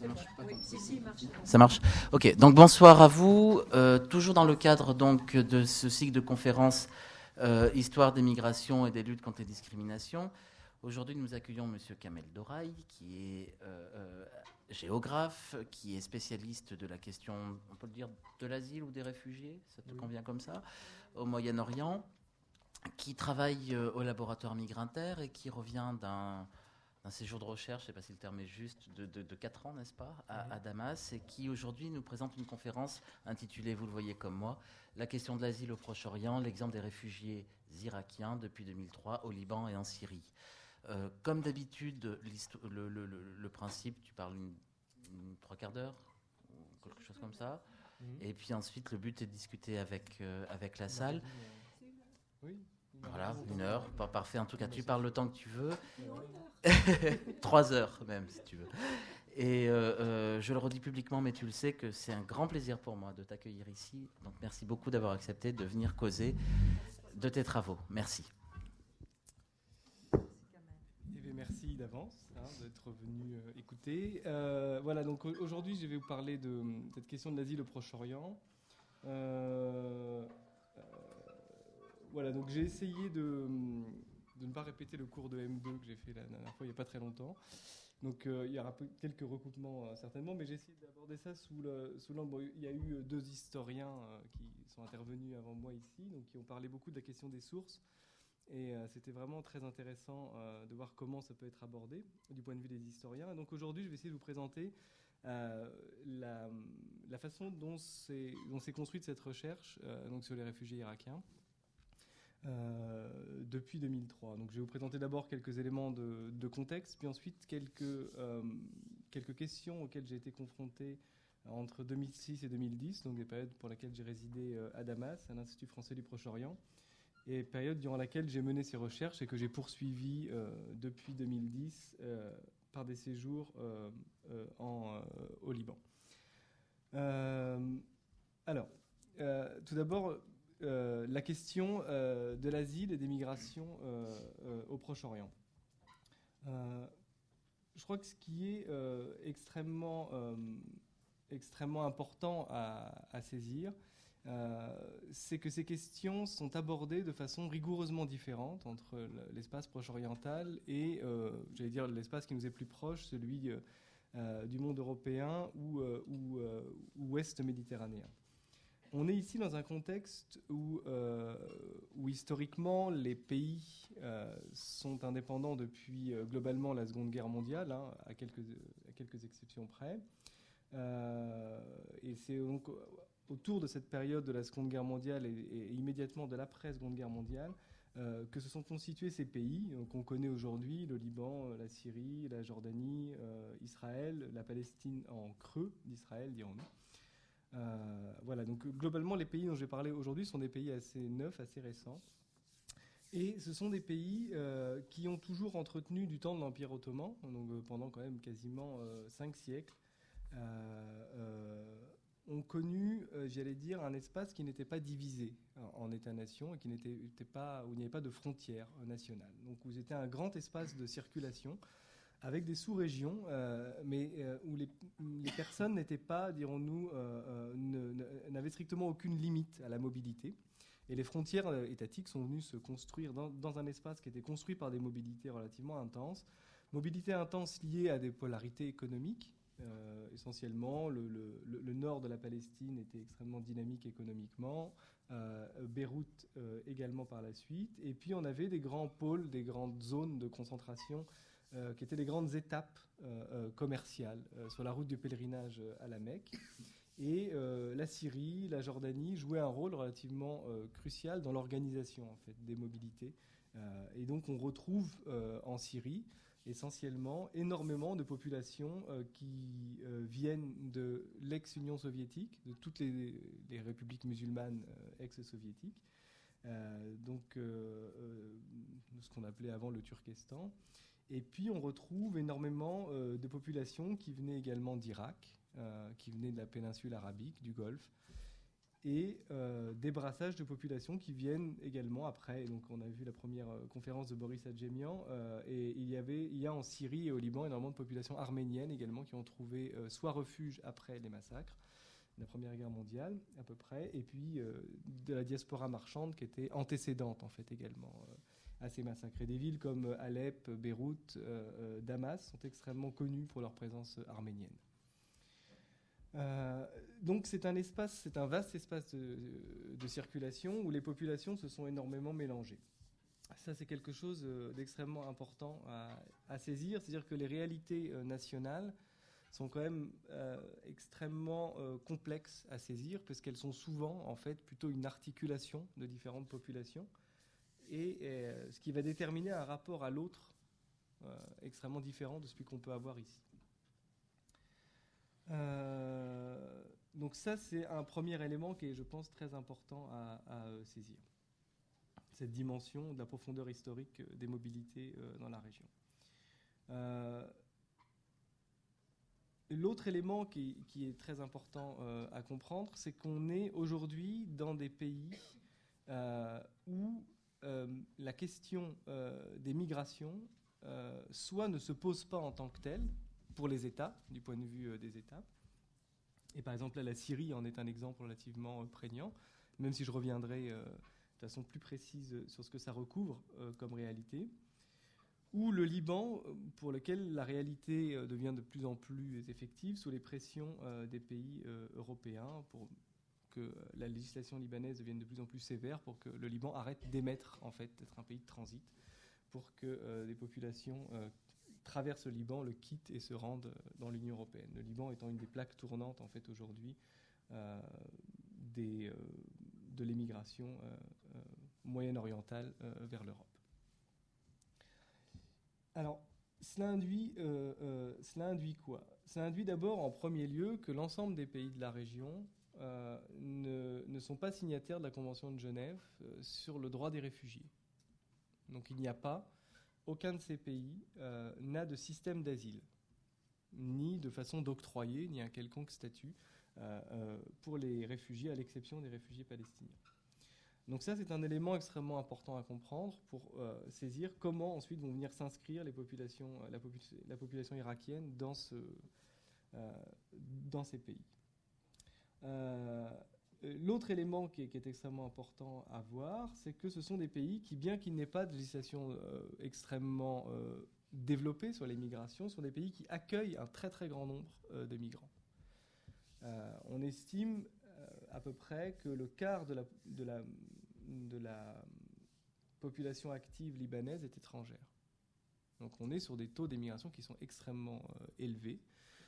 Ça marche pas. Oui, si, marche. Ça marche. Ok. Donc bonsoir à vous. Toujours dans le cadre donc de ce cycle de conférences Histoire des migrations et des luttes contre les discriminations. Aujourd'hui, nous accueillons Monsieur Kamel Doraï, qui est géographe, qui est spécialiste de la question, on peut le dire, de l'asile ou des réfugiés, ça te convient comme ça, au Moyen-Orient, qui travaille au laboratoire Migrinter et qui revient d'un séjour de recherche, je ne sais pas si le terme est juste, de 4 ans, n'est-ce pas, à Damas, et qui aujourd'hui nous présente une conférence intitulée, vous le voyez comme moi, La question de l'asile au Proche-Orient, l'exemple des réfugiés irakiens depuis 2003 au Liban et en Syrie. Comme d'habitude, le principe, tu parles une 3/4 d'heure, ou quelque chose comme ça, et puis ensuite le but est de discuter avec la salle. Oui. Voilà, 1 heure, pas parfait. En tout cas, tu parles le temps que tu veux. 3 heures même, si tu veux. Et je le redis publiquement, mais tu le sais que c'est un grand plaisir pour moi de t'accueillir ici. Donc merci beaucoup d'avoir accepté de venir causer de tes travaux. Merci. Merci d'avance d'être venu écouter. Voilà, donc aujourd'hui, je vais vous parler de cette question de l'asile au Proche-Orient. Voilà, donc j'ai essayé de ne pas répéter le cours de M2 que j'ai fait la dernière fois, il n'y a pas très longtemps. Donc il y aura quelques recoupements certainement, mais j'ai essayé d'aborder ça sous l'angle. Bon, il y a eu 2 historiens qui sont intervenus avant moi ici, donc qui ont parlé beaucoup de la question des sources. Et c'était vraiment très intéressant de voir comment ça peut être abordé du point de vue des historiens. Et donc aujourd'hui, je vais essayer de vous présenter la façon dont s'est construite cette recherche donc sur les réfugiés irakiens depuis 2003. Donc je vais vous présenter d'abord quelques éléments de contexte, puis ensuite quelques questions auxquelles j'ai été confronté entre 2006 et 2010, donc des périodes pour lesquelles j'ai résidé à Damas, à l'Institut français du Proche-Orient, et période durant laquelle j'ai mené ces recherches et que j'ai poursuivi depuis 2010 par des séjours au Liban. Alors, tout d'abord, la question de l'asile et des migrations au Proche-Orient. Je crois que ce qui est extrêmement important à saisir, c'est que ces questions sont abordées de façon rigoureusement différente entre l'espace proche-oriental et, j'allais dire, l'espace qui nous est plus proche, celui du monde européen ou ouest méditerranéen. On est ici dans un contexte où historiquement, les pays sont indépendants depuis globalement la Seconde Guerre mondiale, à quelques exceptions près. Et c'est donc autour de cette période de la Seconde Guerre mondiale et immédiatement de l'après-Seconde Guerre mondiale que se sont constitués ces pays qu'on connaît aujourd'hui, le Liban, la Syrie, la Jordanie, Israël, la Palestine en creux d'Israël, dirons-nous. Voilà, donc globalement, les pays dont je vais parler aujourd'hui sont des pays assez neufs, assez récents. Et ce sont des pays qui ont toujours entretenu du temps de l'Empire ottoman, donc pendant quand même quasiment 5 siècles, ont connu, j'allais dire, un espace qui n'était pas divisé en États-nations et qui n'était pas, où il n'y avait pas de frontières nationales. Donc où c'était un grand espace de circulation avec des sous-régions, mais où les personnes n'étaient pas, dirons-nous, n'avaient strictement aucune limite à la mobilité. Et les frontières étatiques sont venues se construire dans un espace qui était construit par des mobilités relativement intenses. Mobilités intenses liées à des polarités économiques. Essentiellement, le nord de la Palestine était extrêmement dynamique économiquement, Beyrouth également par la suite, et puis on avait des grands pôles, des grandes zones de concentration qui étaient des grandes étapes commerciales sur la route du pèlerinage à la Mecque. Et la Syrie, la Jordanie jouaient un rôle relativement crucial dans l'organisation en fait, des mobilités. Et donc on retrouve en Syrie essentiellement énormément de populations qui viennent de l'ex-Union soviétique, de toutes les républiques musulmanes ex-soviétiques, donc ce qu'on appelait avant le Turkestan. Et puis on retrouve énormément de populations qui venaient également d'Irak, qui venaient de la péninsule arabique, du Golfe, et des brassages de populations qui viennent également après. Donc on a vu la première conférence de Boris Adjemian, et il y a en Syrie et au Liban énormément de populations arméniennes également qui ont trouvé soit refuge après les massacres de la Première Guerre mondiale à peu près, et puis de la diaspora marchande qui était antécédente en fait également à ces massacres. Et des villes comme Alep, Beyrouth, Damas sont extrêmement connues pour leur présence arménienne. Donc c'est un vaste espace de circulation où les populations se sont énormément mélangées. Ça, c'est quelque chose d'extrêmement important à saisir, c'est-à-dire que les réalités nationales sont quand même extrêmement complexes à saisir, parce qu'elles sont souvent en fait plutôt une articulation de différentes populations, et ce qui va déterminer un rapport à l'autre extrêmement différent de celui qu'on peut avoir ici. Donc ça, c'est un premier élément qui est, je pense, très important à saisir. Cette dimension de la profondeur historique des mobilités dans la région. L'autre élément qui est très important à comprendre, c'est qu'on est aujourd'hui dans des pays où la question des migrations soit ne se pose pas en tant que telle pour les États, du point de vue des États. Et par exemple, là, la Syrie en est un exemple relativement prégnant, même si je reviendrai de façon plus précise sur ce que ça recouvre comme réalité. Ou le Liban, pour lequel la réalité devient de plus en plus effective sous les pressions des pays européens pour que la législation libanaise devienne de plus en plus sévère, pour que le Liban arrête d'émettre, en fait, d'être un pays de transit, pour que des populations traversent le Liban, le quittent et se rendent dans l'Union européenne. Le Liban étant une des plaques tournantes, en fait, aujourd'hui, de l'émigration moyen-orientale vers l'Europe. Alors, cela induit quoi ? Cela induit d'abord, en premier lieu, que l'ensemble des pays de la région ne sont pas signataires de la Convention de Genève sur le droit des réfugiés. Donc il n'y a pas, aucun de ces pays n'a de système d'asile, ni de façon d'octroyer, ni un quelconque statut pour les réfugiés, à l'exception des réfugiés palestiniens. Donc ça, c'est un élément extrêmement important à comprendre pour saisir comment ensuite vont venir s'inscrire la population irakienne dans ces pays. L'autre élément qui est extrêmement important à voir, c'est que ce sont des pays qui, bien qu'il n'aient pas de législation extrêmement développée sur les migrations, sont des pays qui accueillent un très très grand nombre de migrants. On estime à peu près que le quart de la population active libanaise est étrangère. Donc on est sur des taux d'émigration qui sont extrêmement élevés.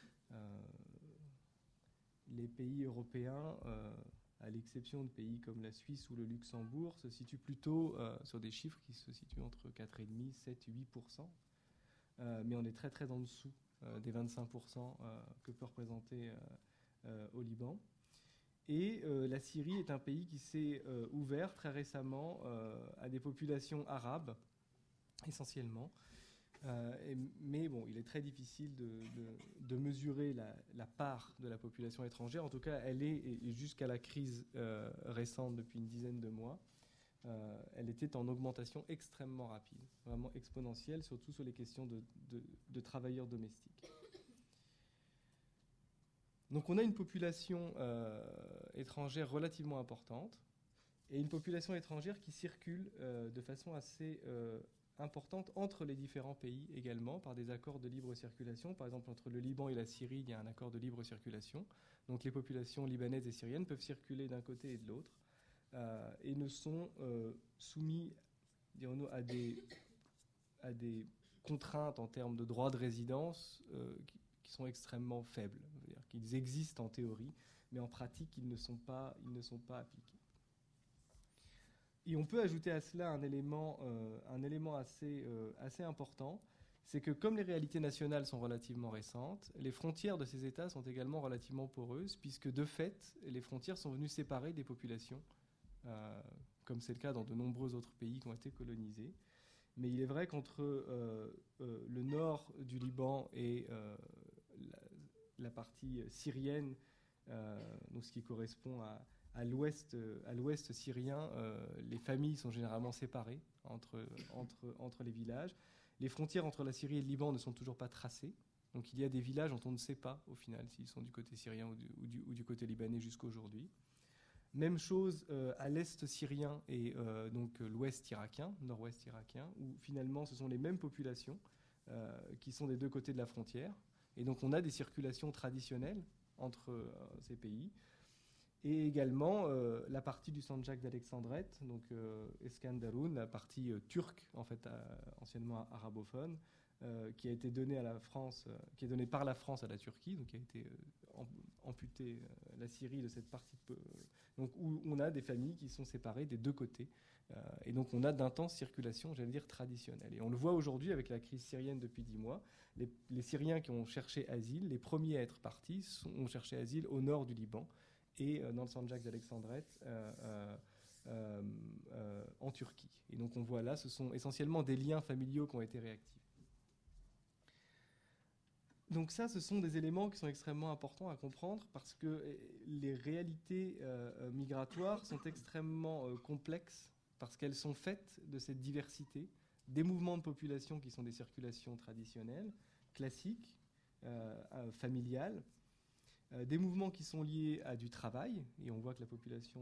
Les pays européens, à l'exception de pays comme la Suisse ou le Luxembourg, se situent plutôt sur des chiffres qui se situent entre 4,5, 7, 8%. Mais on est très très en dessous des 25% que peut représenter au Liban. Et la Syrie est un pays qui s'est ouvert très récemment à des populations arabes, essentiellement. Mais bon, il est très difficile de mesurer la part de la population étrangère. En tout cas, elle est, et jusqu'à la crise récente depuis une dizaine de mois, elle était en augmentation extrêmement rapide, vraiment exponentielle, surtout sur les questions de travailleurs domestiques. Donc on a une population étrangère relativement importante, et une population étrangère qui circule de façon assez importante entre les différents pays également, par des accords de libre circulation. Par exemple, entre le Liban et la Syrie, il y a un accord de libre circulation. Donc les populations libanaises et syriennes peuvent circuler d'un côté et de l'autre, et ne sont soumis, dirons-nous, à des contraintes en termes de droit de résidence qui sont extrêmement faibles. C'est-à-dire qu'ils existent en théorie, mais en pratique, ils ne sont pas appliqués. Et on peut ajouter à cela un élément assez important, c'est que comme les réalités nationales sont relativement récentes, les frontières de ces États sont également relativement poreuses, puisque de fait, les frontières sont venues séparer des populations, comme c'est le cas dans de nombreux autres pays qui ont été colonisés. Mais il est vrai qu'entre le nord du Liban et la partie syrienne, donc ce qui correspond à à l'ouest syrien, les familles sont généralement séparées entre les villages. Les frontières entre la Syrie et le Liban ne sont toujours pas tracées. Donc il y a des villages dont on ne sait pas au final s'ils sont du côté syrien ou du côté libanais jusqu'à aujourd'hui. Même chose à l'est syrien et donc l'ouest irakien, nord-ouest irakien, où finalement ce sont les mêmes populations qui sont des deux côtés de la frontière. Et donc on a des circulations traditionnelles entre ces pays. Et également la partie du Sancak d'Alexandrette, donc Eskandaroun, la partie turque, en fait anciennement arabophone, qui a été donnée à la France, qui est donnée par la France à la Turquie, donc qui a été amputée la Syrie de cette partie, donc où on a des familles qui sont séparées des deux côtés, et donc on a d'intenses circulations, j'allais dire traditionnelles. Et on le voit aujourd'hui avec la crise syrienne depuis 10 mois. Les Syriens qui ont cherché asile, les premiers à être partis, ont cherché asile au nord du Liban et dans le Sancak d'Alexandrette en Turquie. Et donc on voit là, ce sont essentiellement des liens familiaux qui ont été réactivés. Donc ça, ce sont des éléments qui sont extrêmement importants à comprendre parce que les réalités migratoires sont extrêmement complexes parce qu'elles sont faites de cette diversité, des mouvements de population qui sont des circulations traditionnelles, classiques, familiales, des mouvements qui sont liés à du travail, et on voit que la population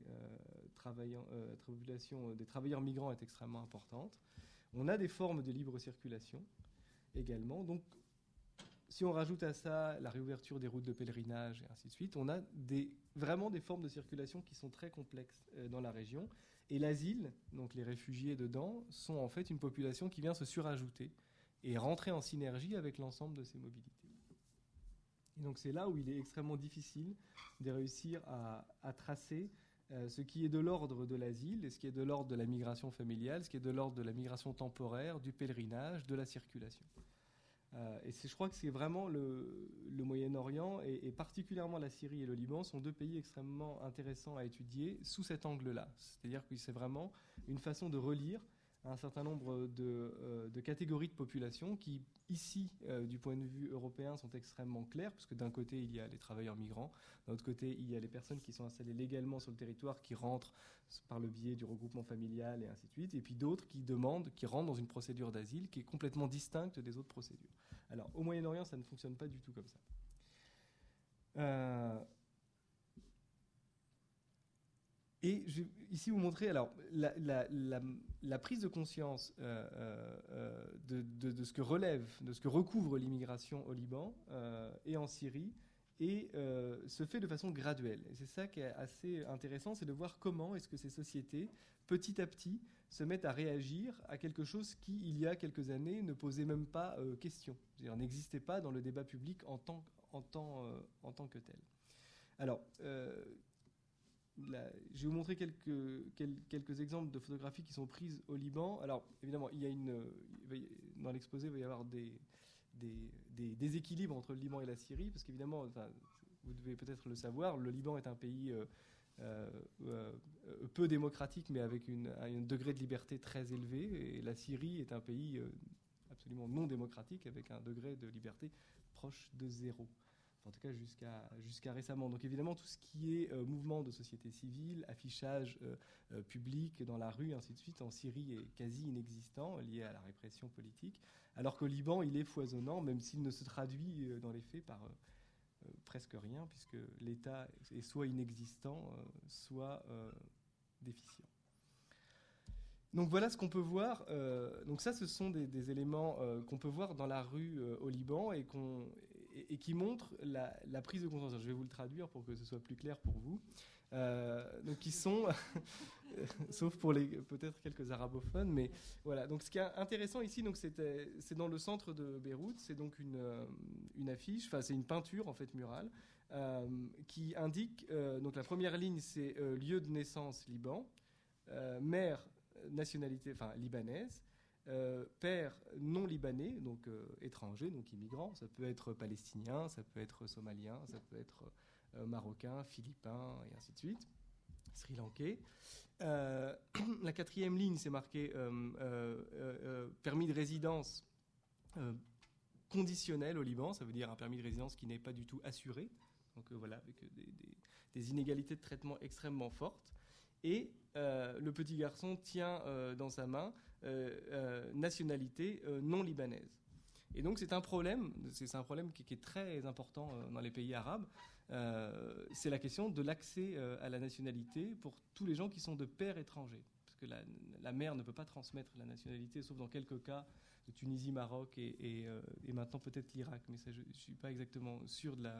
des travailleurs migrants est extrêmement importante. On a des formes de libre circulation également. Donc, si on rajoute à ça la réouverture des routes de pèlerinage et ainsi de suite, on a vraiment des formes de circulation qui sont très complexes dans la région. Et l'asile, donc les réfugiés dedans, sont en fait une population qui vient se surajouter et rentrer en synergie avec l'ensemble de ces mobilités. Et donc c'est là où il est extrêmement difficile de réussir à tracer ce qui est de l'ordre de l'asile et ce qui est de l'ordre de la migration familiale, ce qui est de l'ordre de la migration temporaire, du pèlerinage, de la circulation. Et je crois que c'est vraiment le Moyen-Orient et particulièrement la Syrie et le Liban sont deux pays extrêmement intéressants à étudier sous cet angle-là. C'est-à-dire que c'est vraiment une façon de relire un certain nombre de catégories de population qui, ici, du point de vue européen, sont extrêmement claires, puisque d'un côté, il y a les travailleurs migrants, d'un autre côté, il y a les personnes qui sont installées légalement sur le territoire, qui rentrent par le biais du regroupement familial et ainsi de suite, et puis d'autres qui rentrent dans une procédure d'asile qui est complètement distincte des autres procédures. Alors, au Moyen-Orient, ça ne fonctionne pas du tout comme ça. Et je vais ici vous montrer alors, la prise de conscience de ce que relève, de ce que recouvre l'immigration au Liban et en Syrie, et se fait de façon graduelle. Et c'est ça qui est assez intéressant, c'est de voir comment est-ce que ces sociétés, petit à petit, se mettent à réagir à quelque chose qui, il y a quelques années, ne posait même pas question. C'est-à-dire n'existait pas dans le débat public en tant que tel. Alors, je vais vous montrer quelques exemples de photographies qui sont prises au Liban. Alors, évidemment, dans l'exposé, il va y avoir des déséquilibres entre le Liban et la Syrie, parce qu'évidemment, vous devez peut-être le savoir, le Liban est un pays peu démocratique, mais avec un degré de liberté très élevé, et la Syrie est un pays absolument non démocratique, avec un degré de liberté proche de zéro. En tout cas jusqu'à récemment. Donc évidemment, tout ce qui est mouvement de société civile, affichage public dans la rue, ainsi de suite, en Syrie est quasi inexistant, lié à la répression politique, alors qu'au Liban, il est foisonnant, même s'il ne se traduit dans les faits par presque rien, puisque l'État est soit inexistant, soit déficient. Donc voilà ce qu'on peut voir. Donc ça, ce sont des éléments qu'on peut voir dans la rue au Liban et qui montrent la prise de conscience. Je vais vous le traduire pour que ce soit plus clair pour vous. Donc qui sont, sauf pour peut-être quelques arabophones, mais voilà. Donc ce qui est intéressant ici, donc c'est dans le centre de Beyrouth. C'est donc une affiche, enfin c'est une peinture en fait murale qui indique. Donc la première ligne, c'est lieu de naissance Liban, mère nationalité, enfin libanaise. Père non libanais, donc étranger, donc immigrant, ça peut être palestinien, ça peut être somalien, ça peut être marocain, philippin, et ainsi de suite, sri-lankais. La quatrième ligne, c'est marqué permis de résidence conditionnel au Liban, ça veut dire un permis de résidence qui n'est pas du tout assuré, Donc voilà, avec des inégalités de traitement extrêmement fortes. Et le petit garçon tient dans sa main nationalité non libanaise. Et donc c'est un problème qui est très important dans les pays arabes. C'est la question de l'accès à la nationalité pour tous les gens qui sont de père étranger. Parce que la mère ne peut pas transmettre la nationalité, sauf dans quelques cas de Tunisie, Maroc et maintenant peut-être l'Irak. Mais ça, je ne suis pas exactement sûr de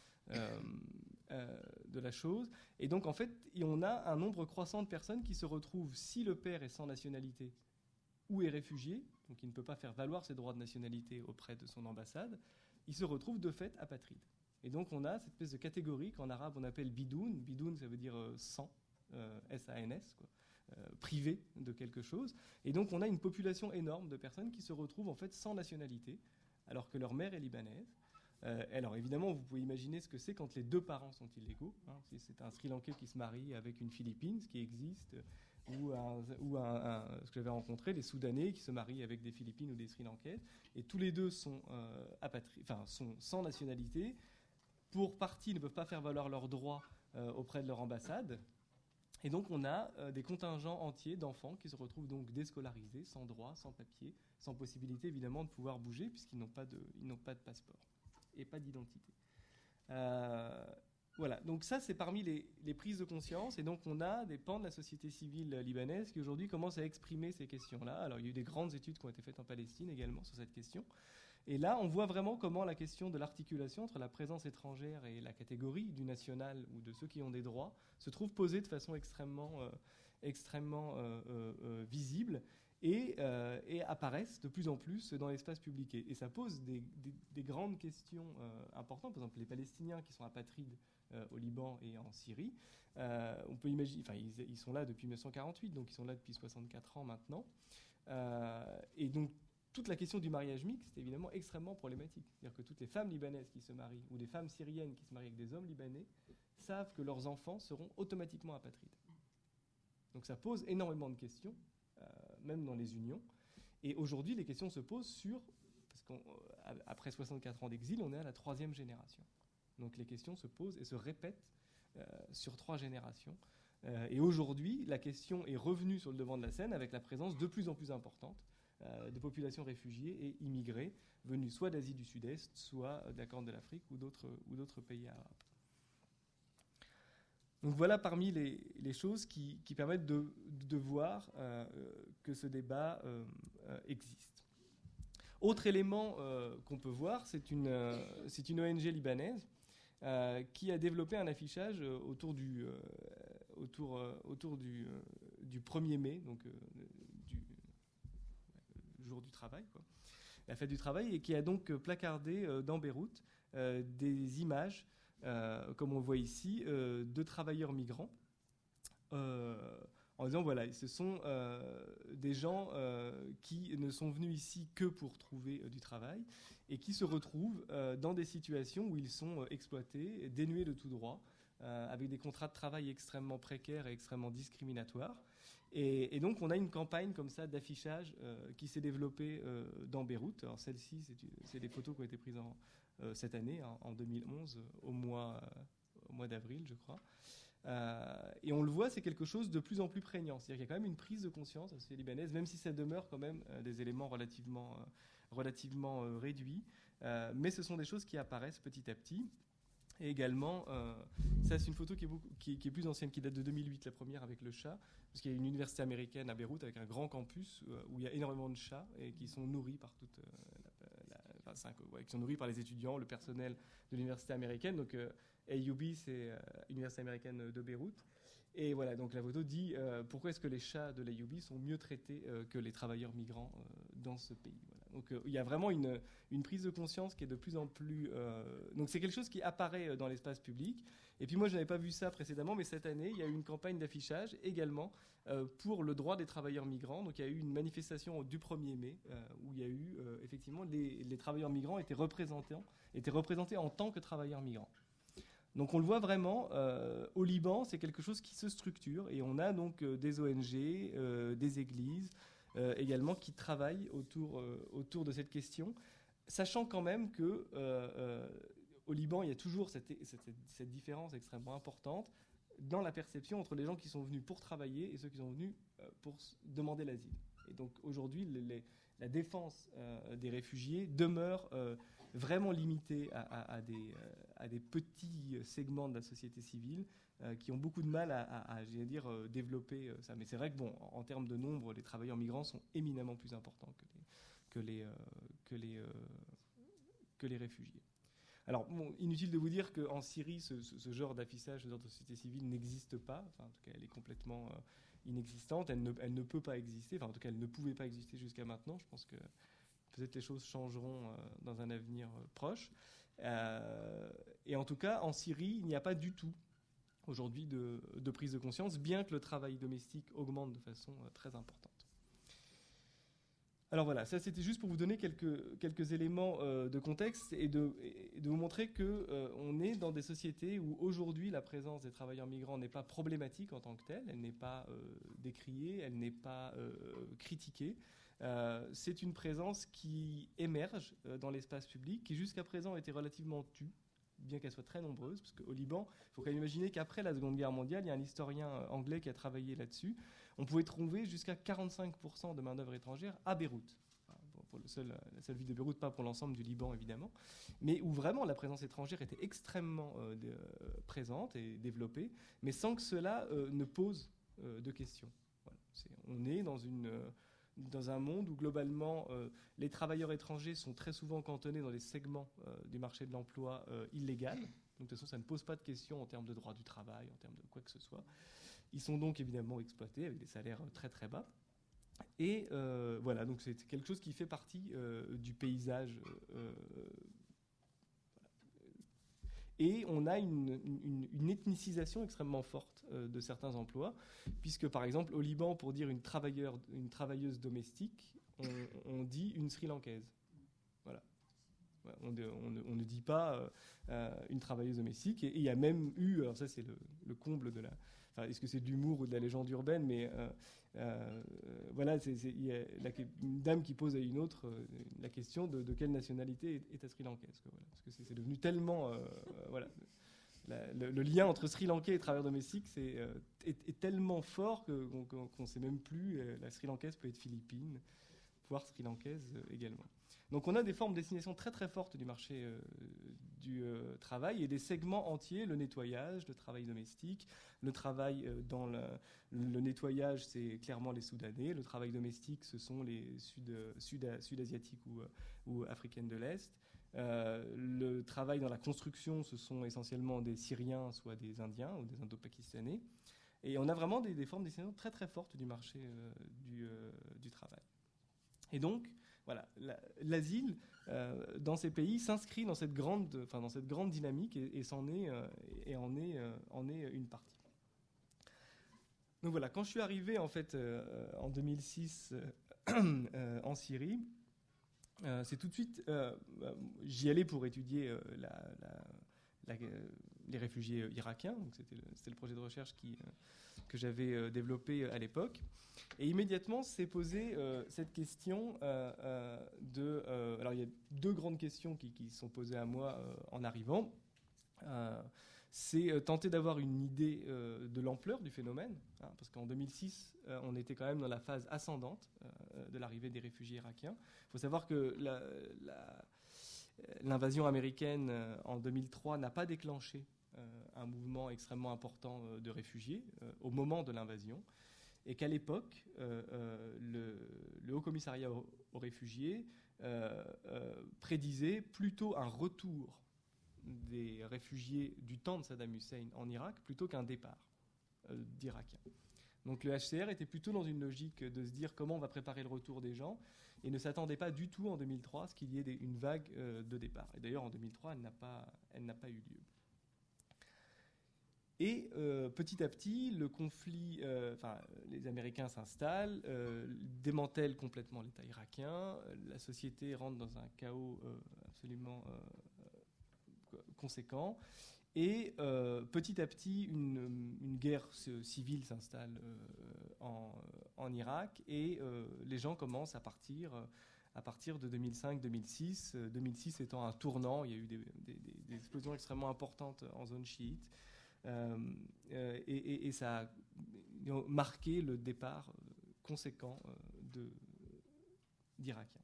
la chose. Et donc en fait, on a un nombre croissant de personnes qui se retrouvent, si le père est sans nationalité ou est réfugié, donc il ne peut pas faire valoir ses droits de nationalité auprès de son ambassade, il se retrouve de fait apatride. Et donc on a cette espèce de catégorie qu'en arabe on appelle bidoun. Bidoun, ça veut dire sans, S-A-N-S, quoi, privé de quelque chose. Et donc on a une population énorme de personnes qui se retrouvent en fait sans nationalité, alors que leur mère est libanaise. Alors évidemment, vous pouvez imaginer ce que c'est quand les deux parents sont illégaux. Si c'est un Sri Lankais qui se marie avec une Philippine, ce qui existe, ou ce que j'avais rencontré, les Soudanais qui se marient avec des Philippines ou des Sri Lankaises, et tous les deux sont sans nationalité. Pour partie, ne peuvent pas faire valoir leurs droits auprès de leur ambassade. Et donc on a des contingents entiers d'enfants qui se retrouvent donc déscolarisés, sans droit, sans papier, sans possibilité évidemment de pouvoir bouger puisqu'ils n'ont pas de passeport et pas d'identité. Voilà, donc ça c'est parmi les prises de conscience, et donc on a des pans de la société civile libanaise qui aujourd'hui commencent à exprimer ces questions-là. Alors il y a eu des grandes études qui ont été faites en Palestine également sur cette question, et là on voit vraiment comment la question de l'articulation entre la présence étrangère et la catégorie du national ou de ceux qui ont des droits se trouve posée de façon extrêmement visible, et apparaissent de plus en plus dans l'espace public. Et ça pose des grandes questions importantes. Par exemple, les Palestiniens qui sont apatrides au Liban et en Syrie, on peut imaginer, ils sont là depuis 1948, donc ils sont là depuis 64 ans maintenant. Et donc, toute la question du mariage mixte est évidemment extrêmement problématique. C'est-à-dire que toutes les femmes libanaises qui se marient, ou des femmes syriennes qui se marient avec des hommes libanais, savent que leurs enfants seront automatiquement apatrides. Donc ça pose énormément de questions, même dans les unions. Et aujourd'hui, les questions se posent parce qu'après 64 ans d'exil, on est à la 3e génération. Donc les questions se posent et se répètent sur 3 générations. Et aujourd'hui, la question est revenue sur le devant de la scène avec la présence de plus en plus importante de populations réfugiées et immigrées venues soit d'Asie du Sud-Est, soit de la Corne de l'Afrique ou d'autres pays arabes. Donc voilà parmi les choses qui permettent de voir que ce débat existe. Autre élément qu'on peut voir, c'est une ONG libanaise qui a développé un affichage autour du 1er mai, donc du jour du travail, quoi, la fête du travail, et qui a donc placardé dans Beyrouth des images, comme on le voit ici, de travailleurs migrants, en disant voilà, ce sont des gens qui ne sont venus ici que pour trouver du travail et qui se retrouvent dans des situations où ils sont exploités, dénués de tout droit, avec des contrats de travail extrêmement précaires et extrêmement discriminatoires. Et donc on a une campagne comme ça d'affichage qui s'est développée dans Beyrouth. Alors celle-ci, c'est des photos qui ont été prises cette année, en 2011, au mois d'avril, je crois. Et on le voit, c'est quelque chose de plus en plus prégnant. C'est-à-dire qu'il y a quand même une prise de conscience à la société libanaise, même si ça demeure quand même des éléments relativement réduits. Mais ce sont des choses qui apparaissent petit à petit. Et également, ça c'est une photo qui est plus ancienne, qui date de 2008, la première avec le chat, parce qu'il y a une université américaine à Beyrouth avec un grand campus où il y a énormément de chats et qui sont nourris par qui sont nourris par les étudiants, le personnel de l'université américaine. Donc AUB, c'est l'université américaine de Beyrouth. Et voilà, donc la photo dit pourquoi est-ce que les chats de l'AUB sont mieux traités que les travailleurs migrants dans ce pays. Voilà. Donc il y a vraiment une prise de conscience qui est de plus en plus... donc c'est quelque chose qui apparaît dans l'espace public. Et puis moi, je n'avais pas vu ça précédemment, mais cette année, il y a eu une campagne d'affichage également pour le droit des travailleurs migrants. Donc il y a eu une manifestation du 1er mai où il y a eu effectivement les travailleurs migrants étaient représentés en tant que travailleurs migrants. Donc on le voit vraiment, au Liban, c'est quelque chose qui se structure, et on a donc des ONG, des églises également qui travaillent autour de cette question, sachant quand même que au Liban, il y a toujours cette différence extrêmement importante dans la perception entre les gens qui sont venus pour travailler et ceux qui sont venus pour demander l'asile. Et donc aujourd'hui, la défense des réfugiés demeure vraiment limitée à des petits segments de la société civile qui ont beaucoup de mal à développer ça. Mais c'est vrai que, en termes de nombre, les travailleurs migrants sont éminemment plus importants que les réfugiés. Alors, inutile de vous dire qu'en Syrie, ce genre d'affichage, ce genre de société civile n'existe pas. Enfin, en tout cas, elle est complètement inexistante. Elle ne peut pas exister. Enfin, en tout cas, elle ne pouvait pas exister jusqu'à maintenant. Je pense que peut-être les choses changeront dans un avenir proche. Et en tout cas, en Syrie, il n'y a pas du tout aujourd'hui de prise de conscience, bien que le travail domestique augmente de façon très importante. Alors voilà, ça c'était juste pour vous donner quelques éléments de contexte et de vous montrer qu'on est dans des sociétés où aujourd'hui la présence des travailleurs migrants n'est pas problématique en tant que telle, elle n'est pas décriée, elle n'est pas critiquée. C'est une présence qui émerge dans l'espace public, qui jusqu'à présent était relativement tue, bien qu'elle soit très nombreuse, parce qu'au Liban, il faut quand même imaginer qu'après la Seconde Guerre mondiale, il y a un historien anglais qui a travaillé là-dessus, on pouvait trouver jusqu'à 45% de main-d'œuvre étrangère à Beyrouth. Pour la seule ville de Beyrouth, pas pour l'ensemble du Liban évidemment, mais où vraiment la présence étrangère était extrêmement présente et développée, mais sans que cela ne pose de questions. Voilà. On est dans un monde où globalement les travailleurs étrangers sont très souvent cantonnés dans des segments du marché de l'emploi illégal. Donc de toute façon, ça ne pose pas de questions en termes de droit du travail, en termes de quoi que ce soit. Ils sont donc évidemment exploités avec des salaires très très bas. Et voilà, donc c'est quelque chose qui fait partie du paysage. Et on a une ethnicisation extrêmement forte de certains emplois, puisque par exemple au Liban, pour dire une travailleuse domestique, on dit une Sri Lankaise. Voilà. On ne dit pas une travailleuse domestique. Et il y a même eu, alors ça c'est le comble de la... Enfin, est-ce que c'est de l'humour ou de la légende urbaine, mais voilà, il y a une dame qui pose à une autre la question de quelle nationalité est ta Sri Lankaise. Voilà, parce que c'est devenu tellement... voilà, le lien entre Sri Lankais et travailleurs domestiques est tellement fort qu'on ne sait même plus. La Sri Lankaise peut être philippine, voire Sri Lankaise également. Donc on a des formes de destination très très fortes du marché du travail et des segments entiers, le nettoyage, le travail domestique, le travail dans le nettoyage, c'est clairement les Soudanais, le travail domestique, ce sont les Sud-Asiatiques ou Africaines de l'Est. Le travail dans la construction, ce sont essentiellement des Syriens, soit des Indiens ou des Indo-Pakistanais. Et on a vraiment des formes de destination très très fortes du marché du travail. Et donc, voilà, l'asile dans ces pays s'inscrit dans cette grande dynamique et en est une partie. Donc voilà, quand je suis arrivé en fait en 2006 en Syrie, c'est tout de suite, j'y allais pour étudier les réfugiés irakiens. Donc c'était le projet de recherche que j'avais développé à l'époque. Et immédiatement, s'est posée cette question alors, il y a deux grandes questions qui sont posées à moi en arrivant. C'est tenter d'avoir une idée de l'ampleur du phénomène, hein, parce qu'en 2006, on était quand même dans la phase ascendante de l'arrivée des réfugiés irakiens. Il faut savoir que l'invasion américaine en 2003 n'a pas déclenché un mouvement extrêmement important de réfugiés au moment de l'invasion, et qu'à l'époque, le Haut Commissariat aux réfugiés prédisait plutôt un retour des réfugiés du temps de Saddam Hussein en Irak plutôt qu'un départ d'Irakiens. Donc le HCR était plutôt dans une logique de se dire comment on va préparer le retour des gens et ne s'attendait pas du tout en 2003 à ce qu'il y ait une vague de départ. Et d'ailleurs en 2003, elle n'a pas eu lieu. Et petit à petit, le conflit, les Américains s'installent, démantèlent complètement l'État irakien, la société rentre dans un chaos absolument conséquent, et petit à petit, une guerre civile s'installe en Irak, et les gens commencent à partir à partir de 2005-2006. 2006 étant un tournant, il y a eu des explosions extrêmement importantes en zone chiite. Et ça a marqué le départ conséquent d'Irakiens.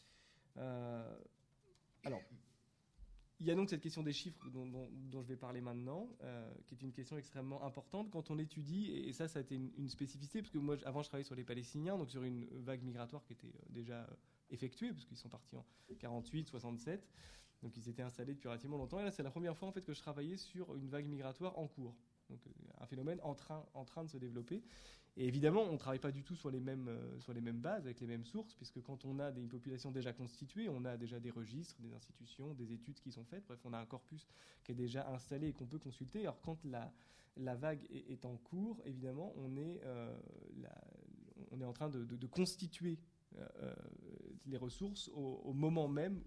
Alors, il y a donc cette question des chiffres dont je vais parler maintenant, qui est une question extrêmement importante quand on étudie, et ça a été une spécificité, parce que moi, avant, je travaillais sur les Palestiniens, donc sur une vague migratoire qui était déjà effectuée, parce qu'ils sont partis en 48, 67, donc ils étaient installés depuis relativement longtemps, et là, c'est la première fois en fait que je travaillais sur une vague migratoire en cours, donc un phénomène en train de se développer. Et évidemment, on ne travaille pas du tout sur les mêmes bases, avec les mêmes sources, puisque quand on a une population déjà constituée, on a déjà des registres, des institutions, des études qui sont faites. Bref, on a un corpus qui est déjà installé et qu'on peut consulter. Alors, quand la vague est en cours, évidemment, on est en train de constituer les ressources au moment même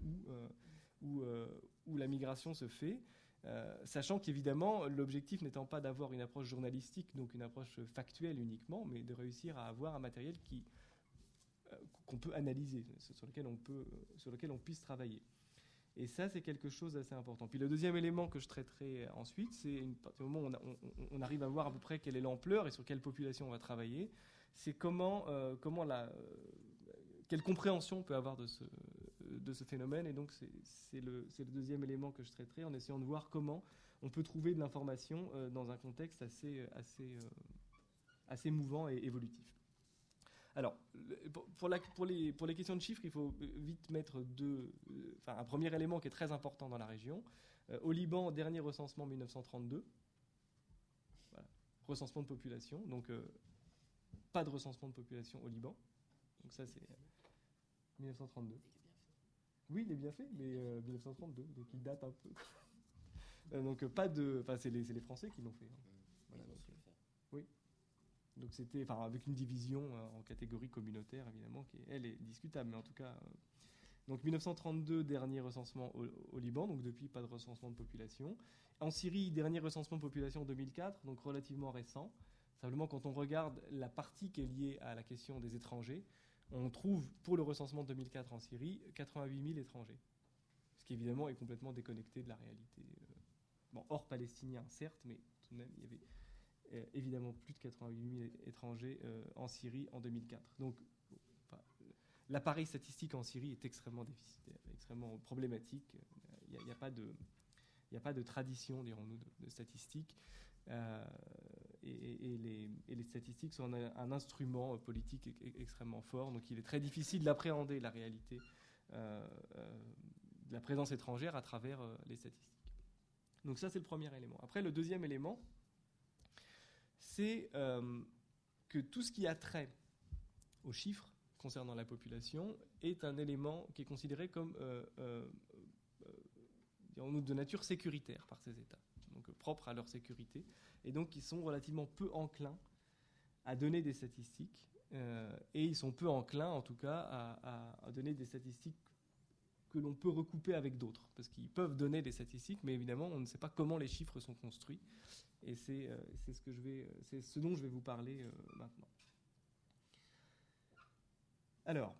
où la migration se fait. Sachant qu'évidemment, l'objectif n'étant pas d'avoir une approche journalistique, donc une approche factuelle uniquement, mais de réussir à avoir un matériel qu'on peut analyser, sur lequel on puisse travailler. Et ça, c'est quelque chose d'assez important. Puis le deuxième élément que je traiterai ensuite, c'est au moment où on arrive à voir à peu près quelle est l'ampleur et sur quelle population on va travailler, c'est quelle compréhension on peut avoir de ce phénomène. Et donc, c'est le deuxième élément que je traiterai, en essayant de voir comment on peut trouver de l'information dans un contexte assez mouvant et évolutif. Alors, pour les questions de chiffres, il faut vite mettre un premier élément qui est très important dans la région. Au Liban, dernier recensement 1932. Voilà. Recensement de population. Donc, pas de recensement de population au Liban. Donc ça, c'est 1932. Oui, il est bien fait, mais 1932, donc il date un peu. Donc pas de... Enfin, c'est les Français qui l'ont fait. Voilà, donc, oui. Donc c'était, avec une division en catégories communautaires, évidemment, qui, elle, est discutable. Mais en tout cas... donc 1932, dernier recensement au Liban, donc depuis, pas de recensement de population. En Syrie, dernier recensement de population en 2004, donc relativement récent. Simplement, quand on regarde la partie qui est liée à la question des étrangers, on trouve, pour le recensement de 2004 en Syrie, 88 000 étrangers. Ce qui, évidemment, est complètement déconnecté de la réalité. Hors palestiniens, certes, mais tout de même, il y avait évidemment plus de 88 000 étrangers en Syrie en 2004. Donc, l'appareil statistique en Syrie est extrêmement déficitaire, extrêmement problématique. Il n'y a pas de tradition, dirons-nous, de statistiques. Et les statistiques sont un instrument politique extrêmement fort, donc il est très difficile d'appréhender la réalité de la présence étrangère à travers les statistiques. Donc ça, c'est le premier élément. Après, le deuxième élément, c'est que tout ce qui a trait aux chiffres concernant la population est un élément qui est considéré comme dirons-nous, de nature sécuritaire par ces États, donc propre à leur sécurité, et donc ils sont relativement peu enclins à donner des statistiques, et ils sont peu enclins, en tout cas, à donner des statistiques que l'on peut recouper avec d'autres, parce qu'ils peuvent donner des statistiques, mais évidemment, on ne sait pas comment les chiffres sont construits, et c'est ce dont je vais vous parler maintenant. Alors,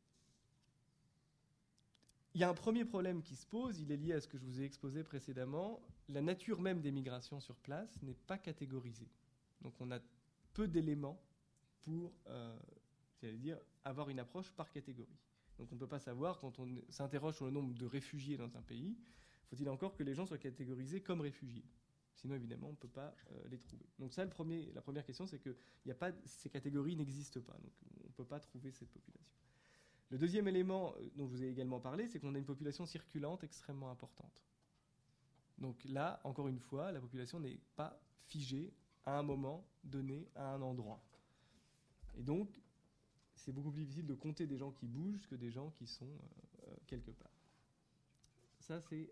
il y a un premier problème qui se pose, il est lié à ce que je vous ai exposé précédemment. La nature même des migrations sur place n'est pas catégorisée. Donc on a peu d'éléments pour, avoir une approche par catégorie. Donc on ne peut pas savoir, quand on s'interroge sur le nombre de réfugiés dans un pays, faut-il encore que les gens soient catégorisés comme réfugiés. Sinon, évidemment, on ne peut pas les trouver. Donc ça, la première question, c'est que ces catégories n'existent pas. Donc on ne peut pas trouver cette population. Le deuxième élément dont je vous ai également parlé, c'est qu'on a une population circulante extrêmement importante. Donc là, encore une fois, la population n'est pas figée à un moment donné, à un endroit. Et donc, c'est beaucoup plus difficile de compter des gens qui bougent que des gens qui sont quelque part. Ça, c'est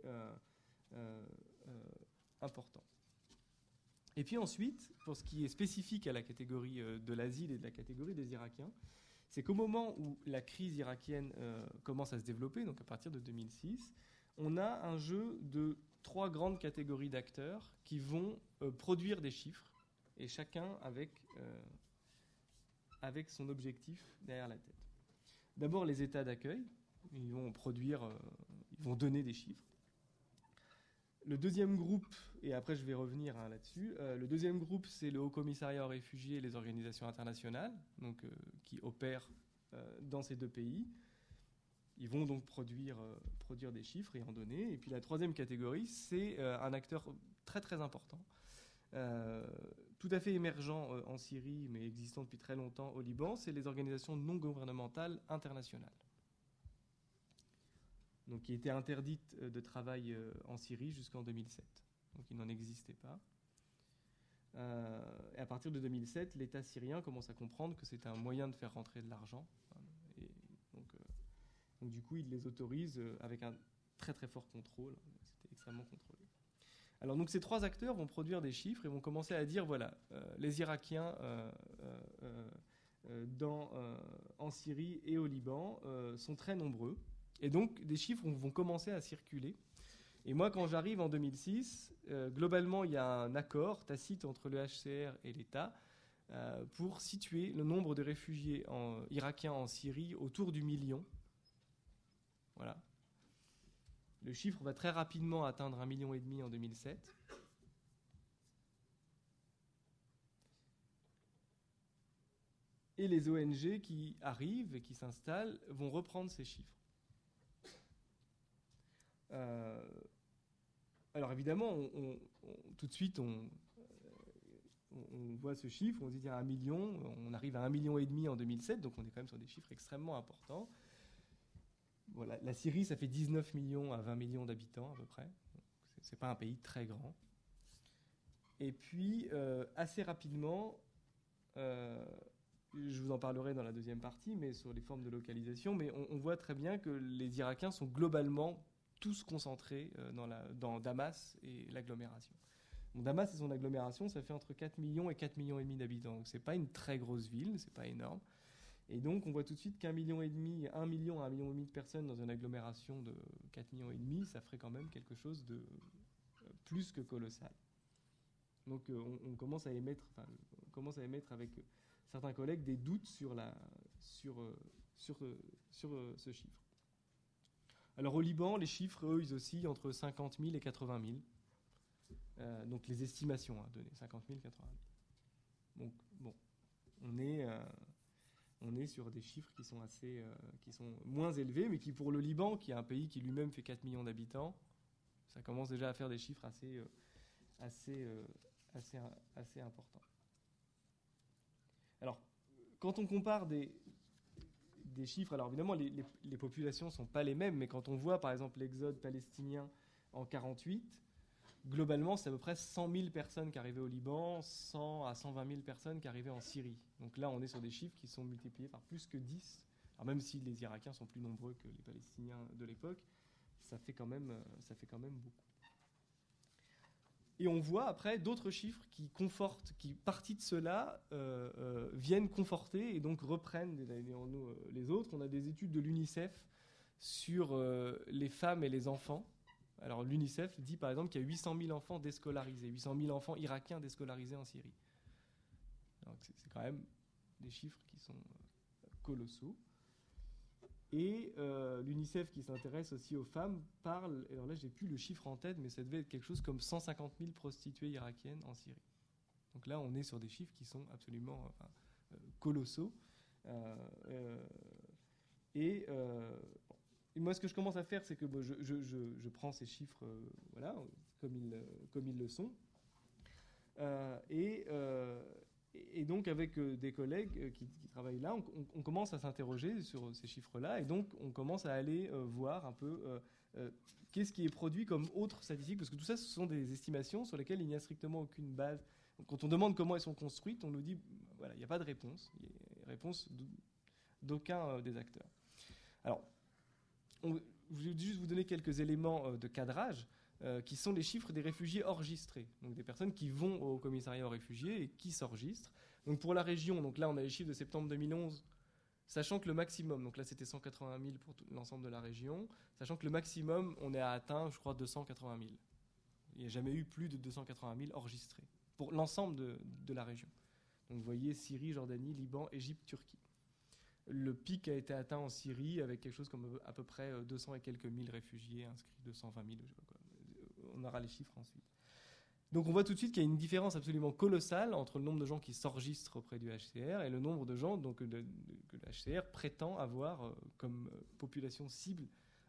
important. Et puis ensuite, pour ce qui est spécifique à la catégorie de l'asile et de la catégorie des Irakiens, c'est qu'au moment où la crise irakienne commence à se développer, donc à partir de 2006, on a un jeu de 3 grandes catégories d'acteurs qui vont produire des chiffres, et chacun avec son objectif derrière la tête. D'abord, les États d'accueil, Ils vont produire, ils vont donner des chiffres. Le deuxième groupe, et après je vais revenir là-dessus, le deuxième groupe, c'est le Haut Commissariat aux réfugiés et les organisations internationales, donc, qui opèrent dans ces deux pays. Ils vont donc produire des chiffres et en donner. Et puis la troisième catégorie, c'est un acteur très très important, tout à fait émergent en Syrie, mais existant depuis très longtemps au Liban, c'est les organisations non gouvernementales internationales. Donc, qui étaient interdites de travail en Syrie jusqu'en 2007. Donc il n'en existait pas. Et à partir de 2007, l'État syrien commence à comprendre que c'était un moyen de faire rentrer de l'argent. Et donc du coup, il les autorise avec un très très fort contrôle. C'était extrêmement contrôlé. Alors donc ces trois acteurs vont produire des chiffres et vont commencer à dire, voilà, les Irakiens en Syrie et au Liban sont très nombreux. Et donc des chiffres vont commencer à circuler. Et moi, quand j'arrive en 2006, globalement, il y a un accord tacite entre le HCR et l'État pour situer le nombre de réfugiés irakiens en Syrie autour du 1 million. Voilà. Le chiffre va très rapidement atteindre 1,5 million en 2007. Et les ONG qui arrivent et qui s'installent vont reprendre ces chiffres. Alors évidemment, tout de suite, on voit ce chiffre, on se dit il y a 1 million, on arrive à 1,5 million en 2007, donc on est quand même sur des chiffres extrêmement importants. Voilà, la Syrie, ça fait 19 millions à 20 millions d'habitants à peu près. C'est pas un pays très grand. Et puis, assez rapidement, je vous en parlerai dans la deuxième partie, mais sur les formes de localisation, mais on voit très bien que les Irakiens sont globalement tous concentrés dans Damas et l'agglomération. Donc Damas et son agglomération, ça fait entre 4 millions et 4 millions et demi d'habitants. Donc c'est pas une très grosse ville, c'est pas énorme. Et donc on voit tout de suite qu'un million et demi, 1 million à 1,5 million de personnes dans une agglomération de 4 millions et demi, ça ferait quand même quelque chose de plus que colossal. Donc on commence à émettre avec certains collègues des doutes sur ce chiffre. Alors au Liban, les chiffres, eux, ils oscillent entre 50 000 et 80 000. Donc les estimations données, 50 000, 80 000. Donc bon, on est sur des chiffres qui sont moins élevés, mais qui pour le Liban, qui est un pays qui lui-même fait 4 millions d'habitants, ça commence déjà à faire des chiffres assez importants. Alors, quand on compare des chiffres, alors évidemment les populations ne sont pas les mêmes, mais quand on voit par exemple l'exode palestinien en 1948, globalement c'est à peu près 100 000 personnes qui arrivaient au Liban, 100 à 120 000 personnes qui arrivaient en Syrie. Donc là on est sur des chiffres qui sont multipliés par plus que 10. Alors même si les Irakiens sont plus nombreux que les Palestiniens de l'époque, ça fait quand même beaucoup. Et on voit après d'autres chiffres qui partie de cela, viennent conforter et donc reprennent les autres. On a des études de l'UNICEF sur les femmes et les enfants. Alors l'UNICEF dit par exemple qu'il y a 800 000 enfants déscolarisés, 800 000 enfants irakiens déscolarisés en Syrie. Donc c'est quand même des chiffres qui sont colossaux. Et l'UNICEF, qui s'intéresse aussi aux femmes, parle, alors là j'ai plus le chiffre en tête, mais ça devait être quelque chose comme 150 000 prostituées irakiennes en Syrie. Donc là on est sur des chiffres qui sont absolument colossaux. Et moi ce que je commence à faire, c'est que je prends ces chiffres voilà, comme ils le sont. Et donc, avec des collègues qui travaillent là, on commence à s'interroger sur ces chiffres-là. Et donc, on commence à aller voir un peu qu'est-ce qui est produit comme autre statistique. Parce que tout ça, ce sont des estimations sur lesquelles il n'y a strictement aucune base. Donc, quand on demande comment elles sont construites, on nous dit, voilà, il n'y a pas de réponse. Il n'y a réponse d'aucun des acteurs. Alors, je vais juste vous donner quelques éléments de cadrage. Qui sont les chiffres des réfugiés enregistrés, donc des personnes qui vont au commissariat aux réfugiés et qui s'enregistrent. Donc pour la région, donc là on a les chiffres de septembre 2011, sachant que le maximum, donc là c'était 180 000 pour l'ensemble de la région, sachant que le maximum on est à atteint, je crois, 280 000. Il n'y a jamais eu plus de 280 000 enregistrés pour l'ensemble de la région. Donc vous voyez Syrie, Jordanie, Liban, Égypte, Turquie. Le pic a été atteint en Syrie avec quelque chose comme à peu près 200 et quelques mille réfugiés inscrits, 220 000, je sais pas quoi. On aura les chiffres ensuite. Donc on voit tout de suite qu'il y a une différence absolument colossale entre le nombre de gens qui s'enregistrent auprès du HCR et le nombre de gens que le HCR prétend avoir comme population cible.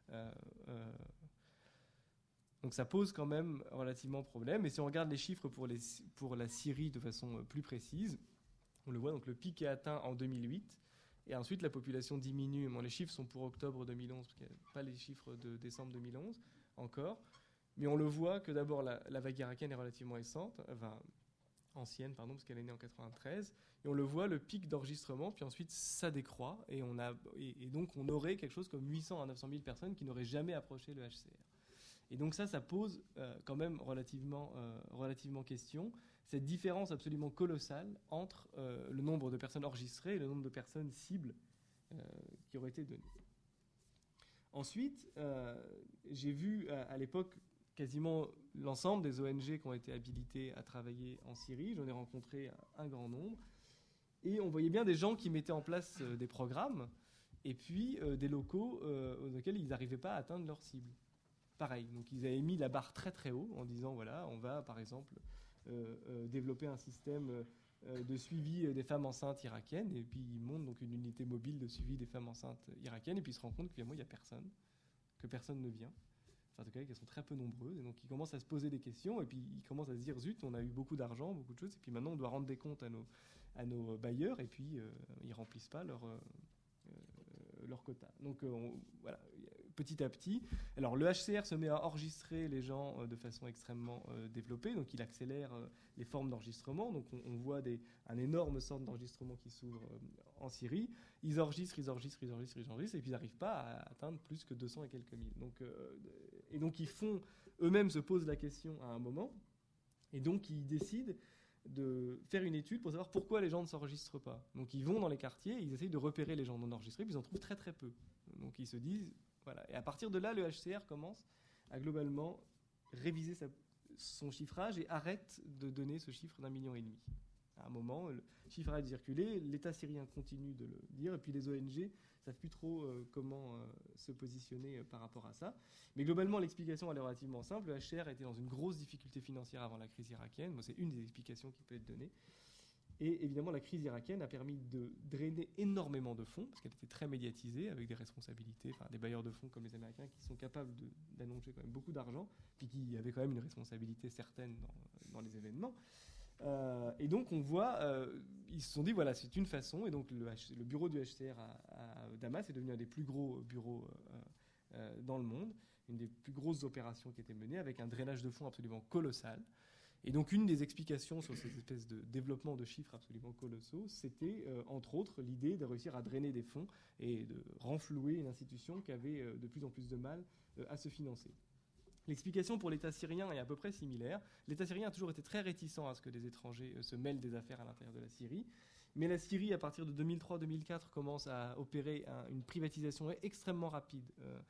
Donc ça pose quand même relativement problème. Et si on regarde les chiffres pour la Syrie de façon plus précise, on le voit, donc le pic est atteint en 2008. Et ensuite, la population diminue. Bon, les chiffres sont pour octobre 2011, parce qu'il n'y a pas les chiffres de décembre 2011 encore. Mais on le voit que d'abord, la vague irakienne est relativement ancienne, parce qu'elle est née en 93. Et on le voit, le pic d'enregistrement, puis ensuite, ça décroît. Et donc, on aurait quelque chose comme 800 à 900 000 personnes qui n'auraient jamais approché le HCR. Et donc ça pose quand même relativement question. Cette différence absolument colossale entre le nombre de personnes enregistrées et le nombre de personnes cibles qui auraient été données. Ensuite, j'ai vu à l'époque quasiment l'ensemble des ONG qui ont été habilitées à travailler en Syrie. J'en ai rencontré un grand nombre. Et on voyait bien des gens qui mettaient en place des programmes et puis des locaux auxquels ils n'arrivaient pas à atteindre leur cible. Pareil, donc ils avaient mis la barre très très haut en disant voilà, on va par exemple développer un système de suivi des femmes enceintes irakiennes, et puis ils montent donc une unité mobile de suivi des femmes enceintes irakiennes, et puis ils se rendent compte qu'il n'y a personne, que personne ne vient. Enfin, en tout cas, qu'elles sont très peu nombreuses, et donc ils commencent à se poser des questions, et puis ils commencent à se dire zut, on a eu beaucoup d'argent, beaucoup de choses, et puis maintenant on doit rendre des comptes à nos bailleurs, et puis ils remplissent pas leur quota. Donc voilà, petit à petit. Alors le HCR se met à enregistrer les gens de façon extrêmement développée, donc il accélère les formes d'enregistrement. Donc on voit un énorme centre d'enregistrement qui s'ouvre en Syrie. Ils enregistrent, et puis ils n'arrivent pas à atteindre plus que 200 et quelques mille. Donc ils eux-mêmes se posent la question à un moment, et donc ils décident de faire une étude pour savoir pourquoi les gens ne s'enregistrent pas. Donc ils vont dans les quartiers, ils essayent de repérer les gens non enregistrés, puis ils en trouvent très très peu. Donc ils se disent, voilà. Et à partir de là, le HCR commence à globalement réviser son chiffrage et arrête de donner ce chiffre d'1,5 million. À un moment, le chiffre arrête de circuler, l'État syrien continue de le dire, et puis les ONG ne savent plus trop comment se positionner par rapport à ça. Mais globalement, l'explication elle est relativement simple. Le HCR était dans une grosse difficulté financière avant la crise irakienne. Bon, c'est une des explications qui peut être donnée. Et évidemment, la crise irakienne a permis de drainer énormément de fonds, parce qu'elle était très médiatisée, avec des responsabilités, des bailleurs de fonds comme les Américains, qui sont capables d'annoncer quand même beaucoup d'argent, puis qui avaient quand même une responsabilité certaine dans les événements. Et donc on voit, ils se sont dit voilà, c'est une façon, et donc le bureau du HCR à Damas est devenu un des plus gros bureaux dans le monde, une des plus grosses opérations qui étaient menées, avec un drainage de fonds absolument colossal. Et donc une des explications sur ces espèces de développement de chiffres absolument colossaux, c'était entre autres l'idée de réussir à drainer des fonds et de renflouer une institution qui avait de plus en plus de mal à se financer. L'explication pour l'État syrien est à peu près similaire. L'État syrien a toujours été très réticent à ce que des étrangers se mêlent des affaires à l'intérieur de la Syrie. Mais la Syrie, à partir de 2003-2004, commence à opérer une privatisation extrêmement rapide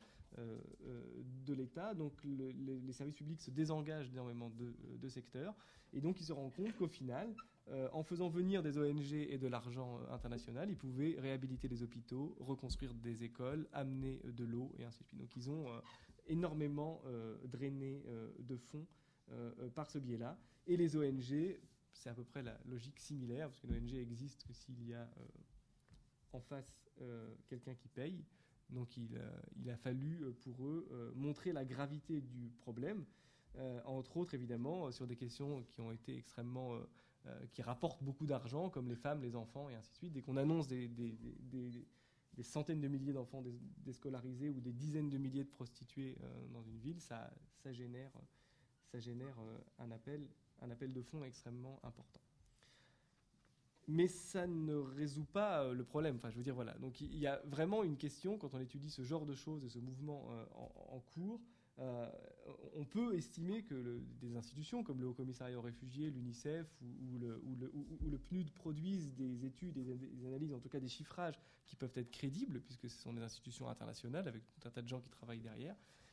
de l'État. Donc les services publics se désengagent énormément de secteurs. Et donc ils se rendent compte qu'au final, en faisant venir des ONG et de l'argent international, ils pouvaient réhabiliter les hôpitaux, reconstruire des écoles, amener de l'eau, et ainsi de suite. Donc ils ont énormément drainé de fonds par ce biais-là. Et les ONG, c'est à peu près la logique similaire, parce qu'une ONG existe que s'il y a en face quelqu'un qui paye. Donc il a fallu pour eux montrer la gravité du problème, entre autres évidemment sur des questions qui ont été extrêmement... qui rapportent beaucoup d'argent, comme les femmes, les enfants, et ainsi de suite. Dès qu'on annonce des centaines de milliers d'enfants déscolarisés ou des dizaines de milliers de prostituées dans une ville, ça génère un appel de fonds extrêmement important. Mais ça ne résout pas le problème. Enfin, je veux dire, voilà. Donc, il y a vraiment une question, quand on étudie ce genre de choses et ce mouvement en cours, on peut estimer que des institutions comme le Haut Commissariat aux réfugiés, l'UNICEF ou le PNUD produisent des études et des analyses, en tout cas des chiffrages qui peuvent être crédibles, puisque ce sont des institutions internationales avec tout un tas de gens qui travaillent derrière.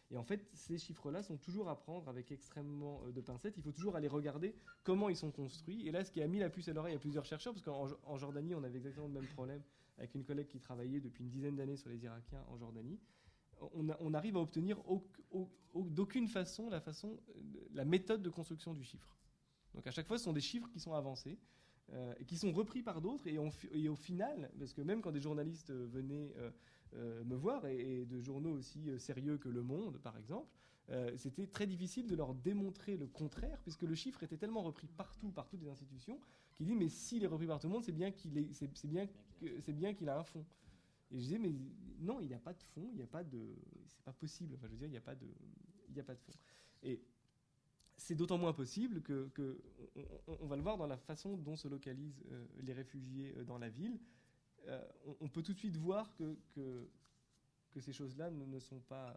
Et en fait, ces chiffres-là sont toujours à prendre avec extrêmement de pincettes. Il faut toujours aller regarder comment ils sont construits. Et là, ce qui a mis la puce à l'oreille à plusieurs chercheurs, parce qu'en Jordanie, on avait exactement le même problème avec une collègue qui travaillait depuis une dizaine d'années sur les Irakiens en Jordanie. On arrive à obtenir d'aucune façon la méthode de construction du chiffre. Donc à chaque fois, ce sont des chiffres qui sont avancés et qui sont repris par d'autres. Et au final, parce que même quand des journalistes venaient me voir, et de journaux aussi sérieux que Le Monde, par exemple, c'était très difficile de leur démontrer le contraire, puisque le chiffre était tellement repris partout par toutes les institutions, qu'ils disent, mais s'il est repris par tout le monde, c'est bien qu'il a un fond. Et je disais, mais non, il n'y a pas de fond, il n'y a pas de... C'est pas possible. Enfin, je veux dire, il n'y a pas de fond. Et c'est d'autant moins possible que on va le voir dans la façon dont se localisent les réfugiés dans la ville. On peut tout de suite voir que ces choses-là ne sont pas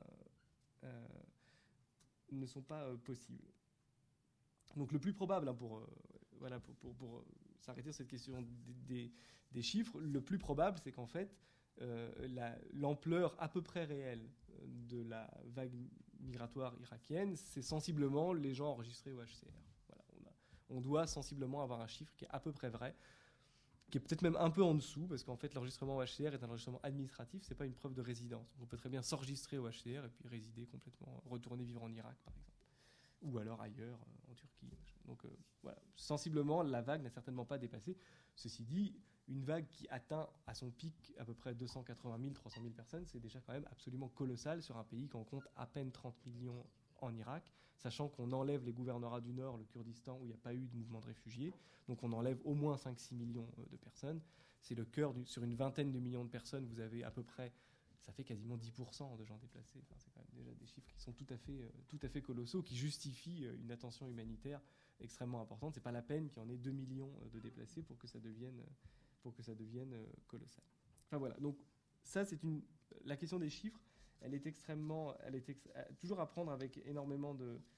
possibles. Donc le plus probable, hein, pour s'arrêter sur cette question des chiffres, le plus probable, c'est qu'en fait, l'ampleur à peu près réelle de la vague migratoire irakienne, c'est sensiblement les gens enregistrés au HCR. Voilà, on doit sensiblement avoir un chiffre qui est à peu près vrai, qui est peut-être même un peu en dessous, parce qu'en fait, l'enregistrement au HCR est un enregistrement administratif, c'est pas une preuve de résidence. Donc on peut très bien s'enregistrer au HCR et puis résider complètement, retourner vivre en Irak, par exemple, ou alors ailleurs, en Turquie. Donc voilà, sensiblement, la vague n'a certainement pas dépassé. Ceci dit, une vague qui atteint à son pic à peu près 280 000, 300 000 personnes, c'est déjà quand même absolument colossal sur un pays qui en compte à peine 30 millions en Irak, sachant qu'on enlève les gouvernorats du Nord, le Kurdistan, où il n'y a pas eu de mouvement de réfugiés. Donc on enlève au moins 5-6 millions de personnes. C'est le cœur, sur une vingtaine de millions de personnes, vous avez à peu près, ça fait quasiment 10% de gens déplacés. Enfin, c'est quand même déjà des chiffres qui sont tout à fait colossaux, qui justifient une attention humanitaire extrêmement importante. C'est pas la peine qu'il y en ait 2 millions de déplacés pour que ça devienne colossal. Enfin voilà, donc ça la question des chiffres, elle est toujours à prendre avec énormément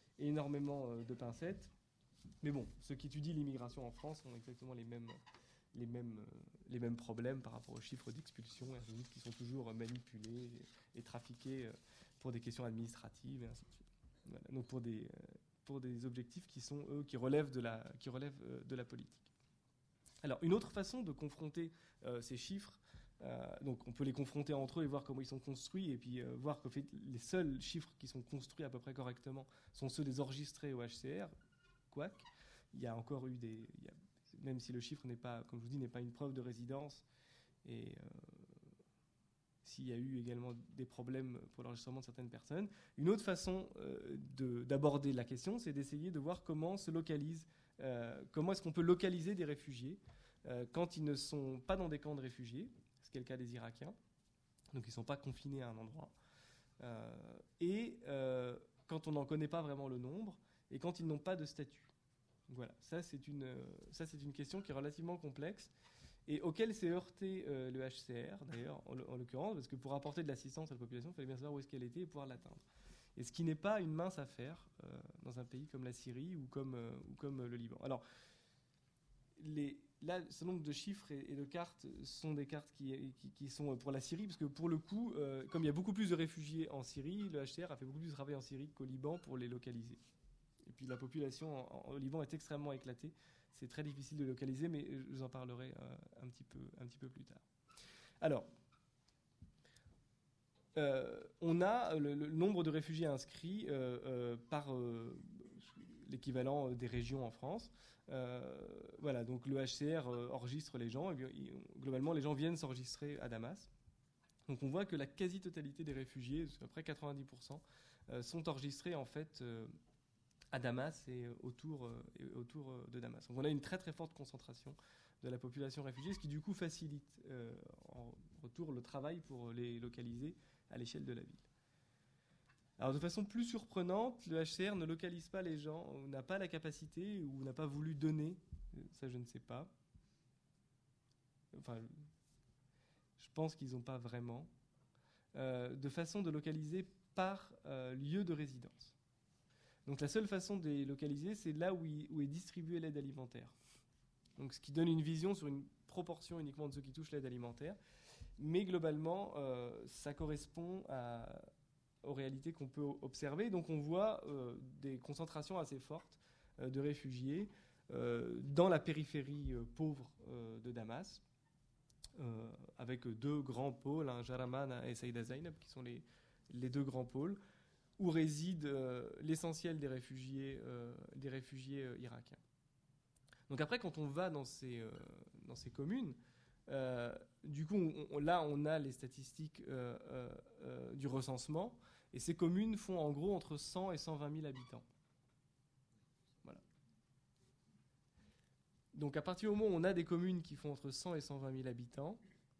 de pincettes. Mais bon, ceux qui étudient l'immigration en France ont exactement les mêmes problèmes par rapport aux chiffres d'expulsion qui sont toujours manipulés et trafiqués pour des questions administratives et ainsi de suite. Voilà, donc pour des objectifs qui relèvent de la politique. Alors, une autre façon de confronter ces chiffres, donc on peut les confronter entre eux et voir comment ils sont construits, et puis voir que les seuls chiffres qui sont construits à peu près correctement sont ceux des enregistrés au HCR, quoique. Il y a encore eu même si le chiffre n'est pas, comme je vous dis, n'est pas une preuve de résidence, et s'il y a eu également des problèmes pour l'enregistrement de certaines personnes. Une autre façon d'aborder la question, c'est d'essayer de voir comment est-ce qu'on peut localiser des réfugiés quand ils ne sont pas dans des camps de réfugiés, ce qui est le cas des Irakiens, donc ils ne sont pas confinés à un endroit, et quand on n'en connaît pas vraiment le nombre, et quand ils n'ont pas de statut. Voilà, ça c'est une question qui est relativement complexe et auquel s'est heurté le HCR, d'ailleurs, en l'occurrence, parce que pour apporter de l'assistance à la population, il fallait bien savoir où est-ce qu'elle était et pouvoir l'atteindre. Et ce qui n'est pas une mince affaire dans un pays comme la Syrie ou comme le Liban. Alors, là, ce nombre de chiffres et de cartes sont des cartes qui sont pour la Syrie, parce que pour le coup, comme il y a beaucoup plus de réfugiés en Syrie, le HCR a fait beaucoup plus de travail en Syrie qu'au Liban pour les localiser. Et puis la population au Liban est extrêmement éclatée. C'est très difficile de localiser, mais je vous en parlerai un petit peu plus tard. Alors, on a le nombre de réfugiés inscrits par l'équivalent des régions en France. Voilà, donc le HCR enregistre les gens. Et bien, globalement, les gens viennent s'enregistrer à Damas. Donc on voit que la quasi-totalité des réfugiés, à peu près 90%, sont enregistrés en fait à Damas et autour de Damas. Donc on a une très très forte concentration de la population réfugiée, ce qui du coup facilite en retour le travail pour les localiser à l'échelle de la ville. Alors de façon plus surprenante, le HCR ne localise pas les gens, ou n'a pas la capacité, ou n'a pas voulu donner, ça je ne sais pas. Enfin, je pense qu'ils n'ont pas vraiment, de façon de localiser par lieu de résidence. Donc la seule façon de les localiser, c'est là où est distribuée l'aide alimentaire. Donc ce qui donne une vision sur une proportion uniquement de ceux qui touchent l'aide alimentaire. Mais globalement, ça correspond à aux réalités qu'on peut observer. Donc on voit des concentrations assez fortes de réfugiés dans la périphérie pauvre de Damas, avec deux grands pôles, Jaraman et Saïda Zainab, qui sont les deux grands pôles, où réside l'essentiel des réfugiés irakiens. Donc après, quand on va dans ces communes, du coup, là, on a les statistiques du recensement, et ces communes font en gros entre 100 et 120 000 habitants. Voilà. Donc à partir du moment où on a des communes qui font entre 100 et 120 000 habitants,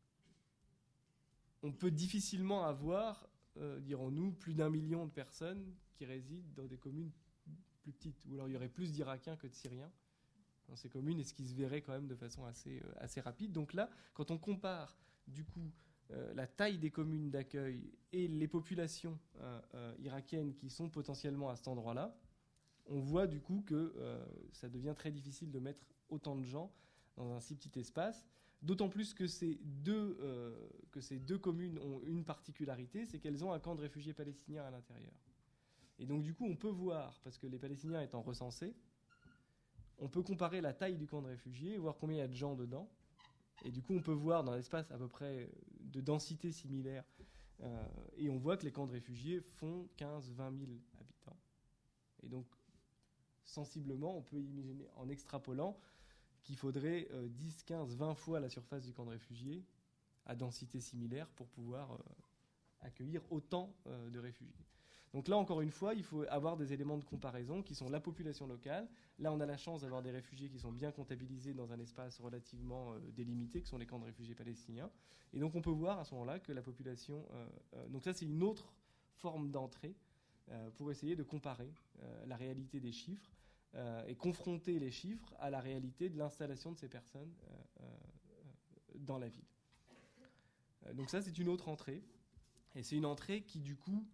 on peut difficilement avoir, dirons-nous, plus d'1 million de personnes qui résident dans des communes plus petites, ou alors il y aurait plus d'Irakiens que de Syriens dans ces communes, et ce qui se verrait quand même de façon assez rapide. Donc là, quand on compare du coup la taille des communes d'accueil et les populations irakiennes qui sont potentiellement à cet endroit-là, on voit du coup que ça devient très difficile de mettre autant de gens dans un si petit espace, d'autant plus que ces deux communes ont une particularité, c'est qu'elles ont un camp de réfugiés palestiniens à l'intérieur. Et donc du coup, on peut voir, parce que les Palestiniens étant recensés, on peut comparer la taille du camp de réfugiés, voir combien il y a de gens dedans. Et du coup, on peut voir dans l'espace à peu près de densité similaire. Et on voit que les camps de réfugiés font 15-20 000 habitants. Et donc, sensiblement, on peut imaginer, en extrapolant, qu'il faudrait 10, 15, 20 fois la surface du camp de réfugiés à densité similaire pour pouvoir accueillir autant de réfugiés. Donc là, encore une fois, il faut avoir des éléments de comparaison qui sont la population locale. Là, on a la chance d'avoir des réfugiés qui sont bien comptabilisés dans un espace relativement délimité, qui sont les camps de réfugiés palestiniens. Et donc, on peut voir à ce moment-là que la population... donc ça, c'est une autre forme d'entrée pour essayer de comparer la réalité des chiffres et confronter les chiffres à la réalité de l'installation de ces personnes dans la ville. Donc ça, c'est une autre entrée. Et c'est une entrée qui, du coup...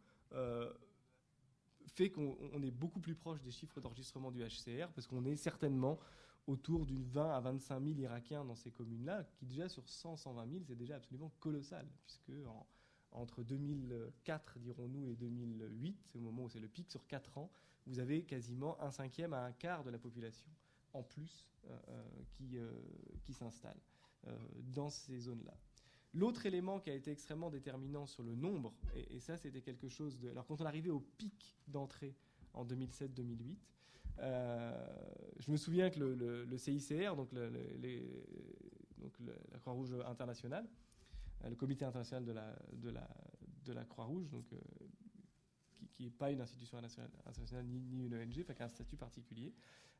fait qu'on est beaucoup plus proche des chiffres d'enregistrement du HCR, parce qu'on est certainement autour d'une 20 à 25 000 Irakiens dans ces communes-là, qui déjà sur 100-120 000, c'est déjà absolument colossal, puisque entre 2004, dirons-nous, et 2008, c'est au moment où c'est le pic, sur 4 ans, vous avez quasiment un cinquième à un quart de la population en plus qui s'installe dans ces zones-là. L'autre élément qui a été extrêmement déterminant sur le nombre, et ça c'était quelque chose de... Alors quand on arrivait au pic d'entrée en 2007-2008, je me souviens que le CICR, donc la Croix-Rouge internationale, le comité international de la Croix-Rouge, donc, qui n'est pas une institution internationale ni une ONG, enfin qui a un statut particulier,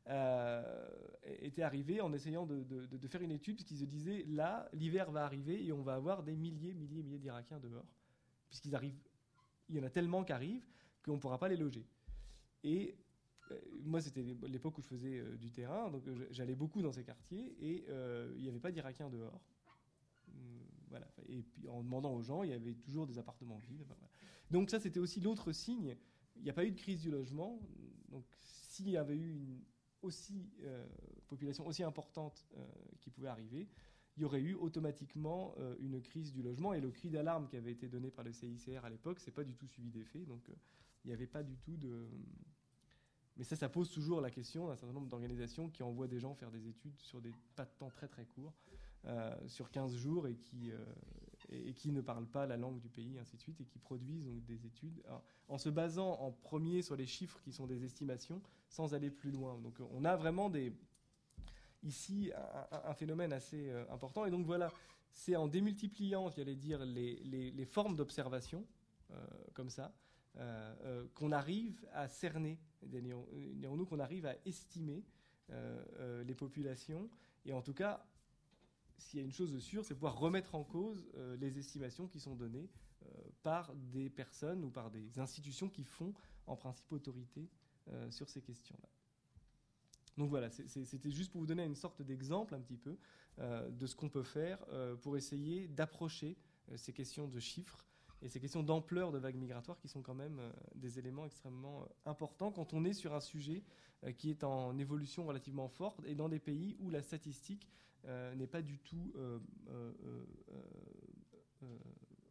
était arrivé en essayant de faire une étude, puisqu'ils se disaient, là, l'hiver va arriver et on va avoir des milliers d'Irakiens dehors, puisqu'il y en a tellement qui arrivent qu'on ne pourra pas les loger. Et moi, c'était l'époque où je faisais du terrain, donc j'allais beaucoup dans ces quartiers et il n'y avait pas d'Irakiens dehors. Voilà. Et puis en demandant aux gens, il y avait toujours des appartements vides. Voilà. Donc ça, c'était aussi l'autre signe. Il n'y a pas eu de crise du logement. Donc s'il y avait eu une population aussi importante qui pouvait arriver, il y aurait eu automatiquement une crise du logement. Et le cri d'alarme qui avait été donné par le CICR à l'époque, c'est pas du tout suivi d'effet. Donc il n'y avait pas du tout de... Mais ça pose toujours la question d'un certain nombre d'organisations qui envoient des gens faire des études sur des pas de temps très très courts, sur 15 jours, et qui ne parlent pas la langue du pays, ainsi de suite, et qui produisent donc des études en se basant en premier sur les chiffres qui sont des estimations, sans aller plus loin. Donc on a vraiment ici un phénomène assez important. Et donc voilà, c'est en démultipliant, j'allais dire, les formes d'observation, comme ça, qu'on arrive à cerner, dirons-nous, qu'on arrive à estimer les populations, et en tout cas, s'il y a une chose de sûre, c'est pouvoir remettre en cause les estimations qui sont données par des personnes ou par des institutions qui font en principe autorité sur ces questions-là. Donc voilà, c'était juste pour vous donner une sorte d'exemple un petit peu de ce qu'on peut faire pour essayer d'approcher ces questions de chiffres et ces questions d'ampleur de vagues migratoires, qui sont quand même des éléments extrêmement importants quand on est sur un sujet qui est en évolution relativement forte et dans des pays où la statistique n'est pas du tout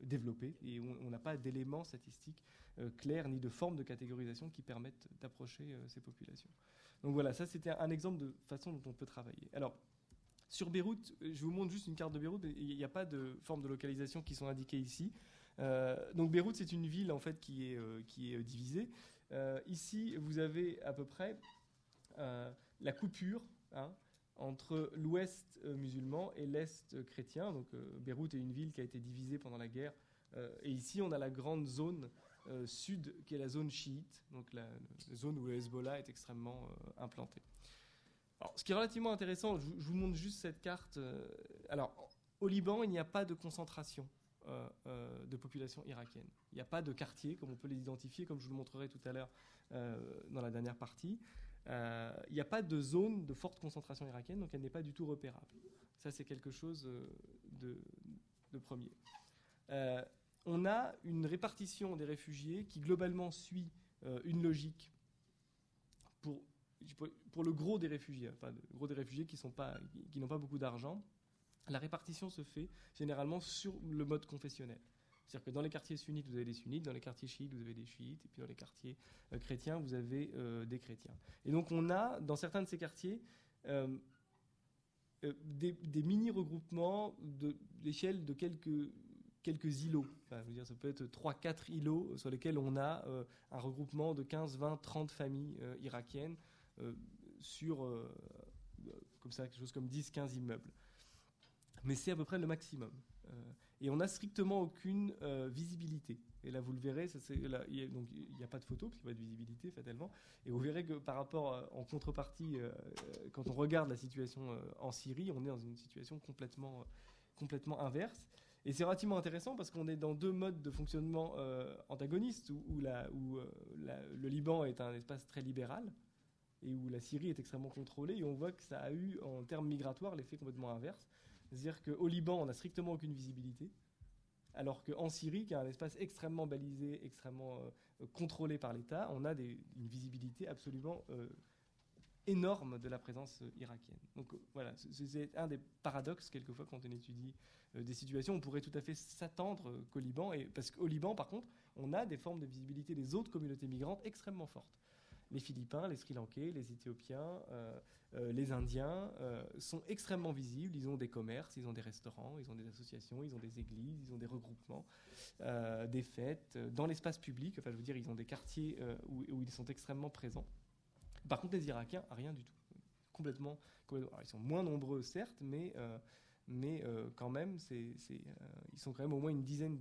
développée, et on n'a pas d'éléments statistiques clairs ni de formes de catégorisation qui permettent d'approcher ces populations. Donc voilà, ça c'était un exemple de façon dont on peut travailler. Alors, sur Beyrouth, je vous montre juste une carte de Beyrouth, mais il n'y a pas de formes de localisation qui sont indiquées ici. Donc Beyrouth, c'est une ville en fait qui est divisée. Ici, vous avez à peu près la coupure entre l'ouest musulman et l'est chrétien. Donc Beyrouth est une ville qui a été divisée pendant la guerre. Et ici, on a la grande zone sud, qui est la zone chiite, donc la zone où le Hezbollah est extrêmement implanté. Alors, ce qui est relativement intéressant, je vous montre juste cette carte. Alors, au Liban, il n'y a pas de concentration de population irakienne. Il n'y a pas de quartier, comme on peut les identifier, comme je vous le montrerai tout à l'heure dans la dernière partie. Il n'y a pas de zone de forte concentration irakienne, donc elle n'est pas du tout repérable. Ça, c'est quelque chose de premier. On a une répartition des réfugiés qui, globalement, suit une logique pour le gros des réfugiés, enfin, le gros des réfugiés qui n'ont pas beaucoup d'argent. La répartition se fait généralement sur le mode confessionnel. C'est-à-dire que dans les quartiers sunnites, vous avez des sunnites, dans les quartiers chiites, vous avez des chiites, et puis dans les quartiers chrétiens, vous avez des chrétiens. Et donc on a, dans certains de ces quartiers, des mini-regroupements de l'échelle de quelques îlots. Enfin, je veux dire, ça peut être 3-4 îlots sur lesquels on a un regroupement de 15, 20, 30 familles irakiennes sur comme ça, quelque chose comme 10-15 immeubles. Mais c'est à peu près le maximum. Et on n'a strictement aucune visibilité. Et là, vous le verrez, donc il n'y a pas de photo, parce qu'il n'y a pas de visibilité, fatalement. Et vous verrez que par rapport, en contrepartie, quand on regarde la situation en Syrie, on est dans une situation complètement inverse. Et c'est relativement intéressant parce qu'on est dans deux modes de fonctionnement antagonistes, où le Liban est un espace très libéral, et où la Syrie est extrêmement contrôlée. Et on voit que ça a eu, en termes migratoires, l'effet complètement inverse. C'est-à-dire qu'au Liban, on n'a strictement aucune visibilité, alors qu'en Syrie, qui est un espace extrêmement balisé, extrêmement contrôlé par l'État, on a une visibilité absolument énorme de la présence irakienne. Donc voilà, c'est un des paradoxes, quelquefois, quand on étudie des situations. On pourrait tout à fait s'attendre qu'au Liban, parce qu'au Liban, par contre, on a des formes de visibilité des autres communautés migrantes extrêmement fortes. Les Philippins, les Sri Lankais, les Éthiopiens, les Indiens sont extrêmement visibles. Ils ont des commerces, ils ont des restaurants, ils ont des associations, ils ont des églises, ils ont des regroupements, des fêtes. Dans l'espace public, enfin, je veux dire, ils ont des quartiers où ils sont extrêmement présents. Par contre, les Irakiens, rien du tout. Complètement. Alors, ils sont moins nombreux, certes, mais quand même, ils sont quand même au moins une dizaine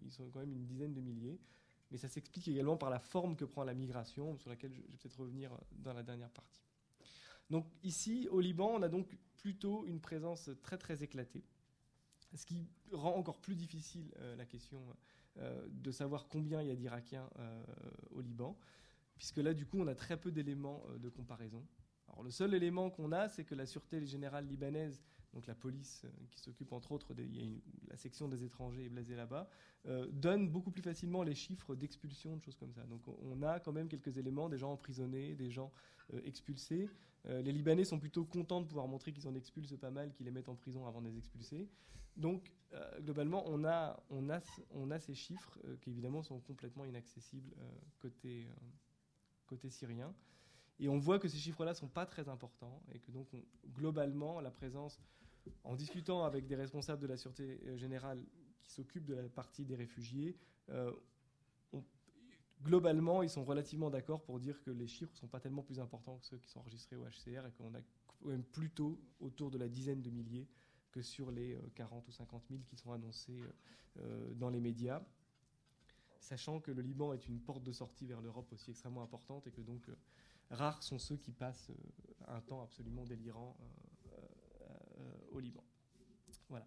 de milliers. Mais ça s'explique également par la forme que prend la migration, sur laquelle je vais peut-être revenir dans la dernière partie. Donc ici, au Liban, on a donc plutôt une présence très très éclatée, ce qui rend encore plus difficile la question de savoir combien il y a d'Irakiens au Liban, puisque là, du coup, on a très peu d'éléments de comparaison. Alors, le seul élément qu'on a, c'est que la Sûreté générale libanaise, donc la police qui s'occupe entre autres, la section des étrangers est basée là-bas, donne beaucoup plus facilement les chiffres d'expulsion, de choses comme ça. Donc on a quand même quelques éléments, des gens emprisonnés, des gens expulsés. Les Libanais sont plutôt contents de pouvoir montrer qu'ils en expulsent pas mal, qu'ils les mettent en prison avant de les expulser. Donc globalement, on a ces chiffres qui évidemment sont complètement inaccessibles côté syrien. Et on voit que ces chiffres-là ne sont pas très importants et que donc, globalement, la présence, en discutant avec des responsables de la Sûreté générale qui s'occupent de la partie des réfugiés, globalement, ils sont relativement d'accord pour dire que les chiffres ne sont pas tellement plus importants que ceux qui sont enregistrés au HCR et qu'on a même plutôt autour de la dizaine de milliers que sur les 40 ou 50 000 qui sont annoncés dans les médias, sachant que le Liban est une porte de sortie vers l'Europe aussi extrêmement importante et que donc rares sont ceux qui passent un temps absolument délirant au Liban. Voilà.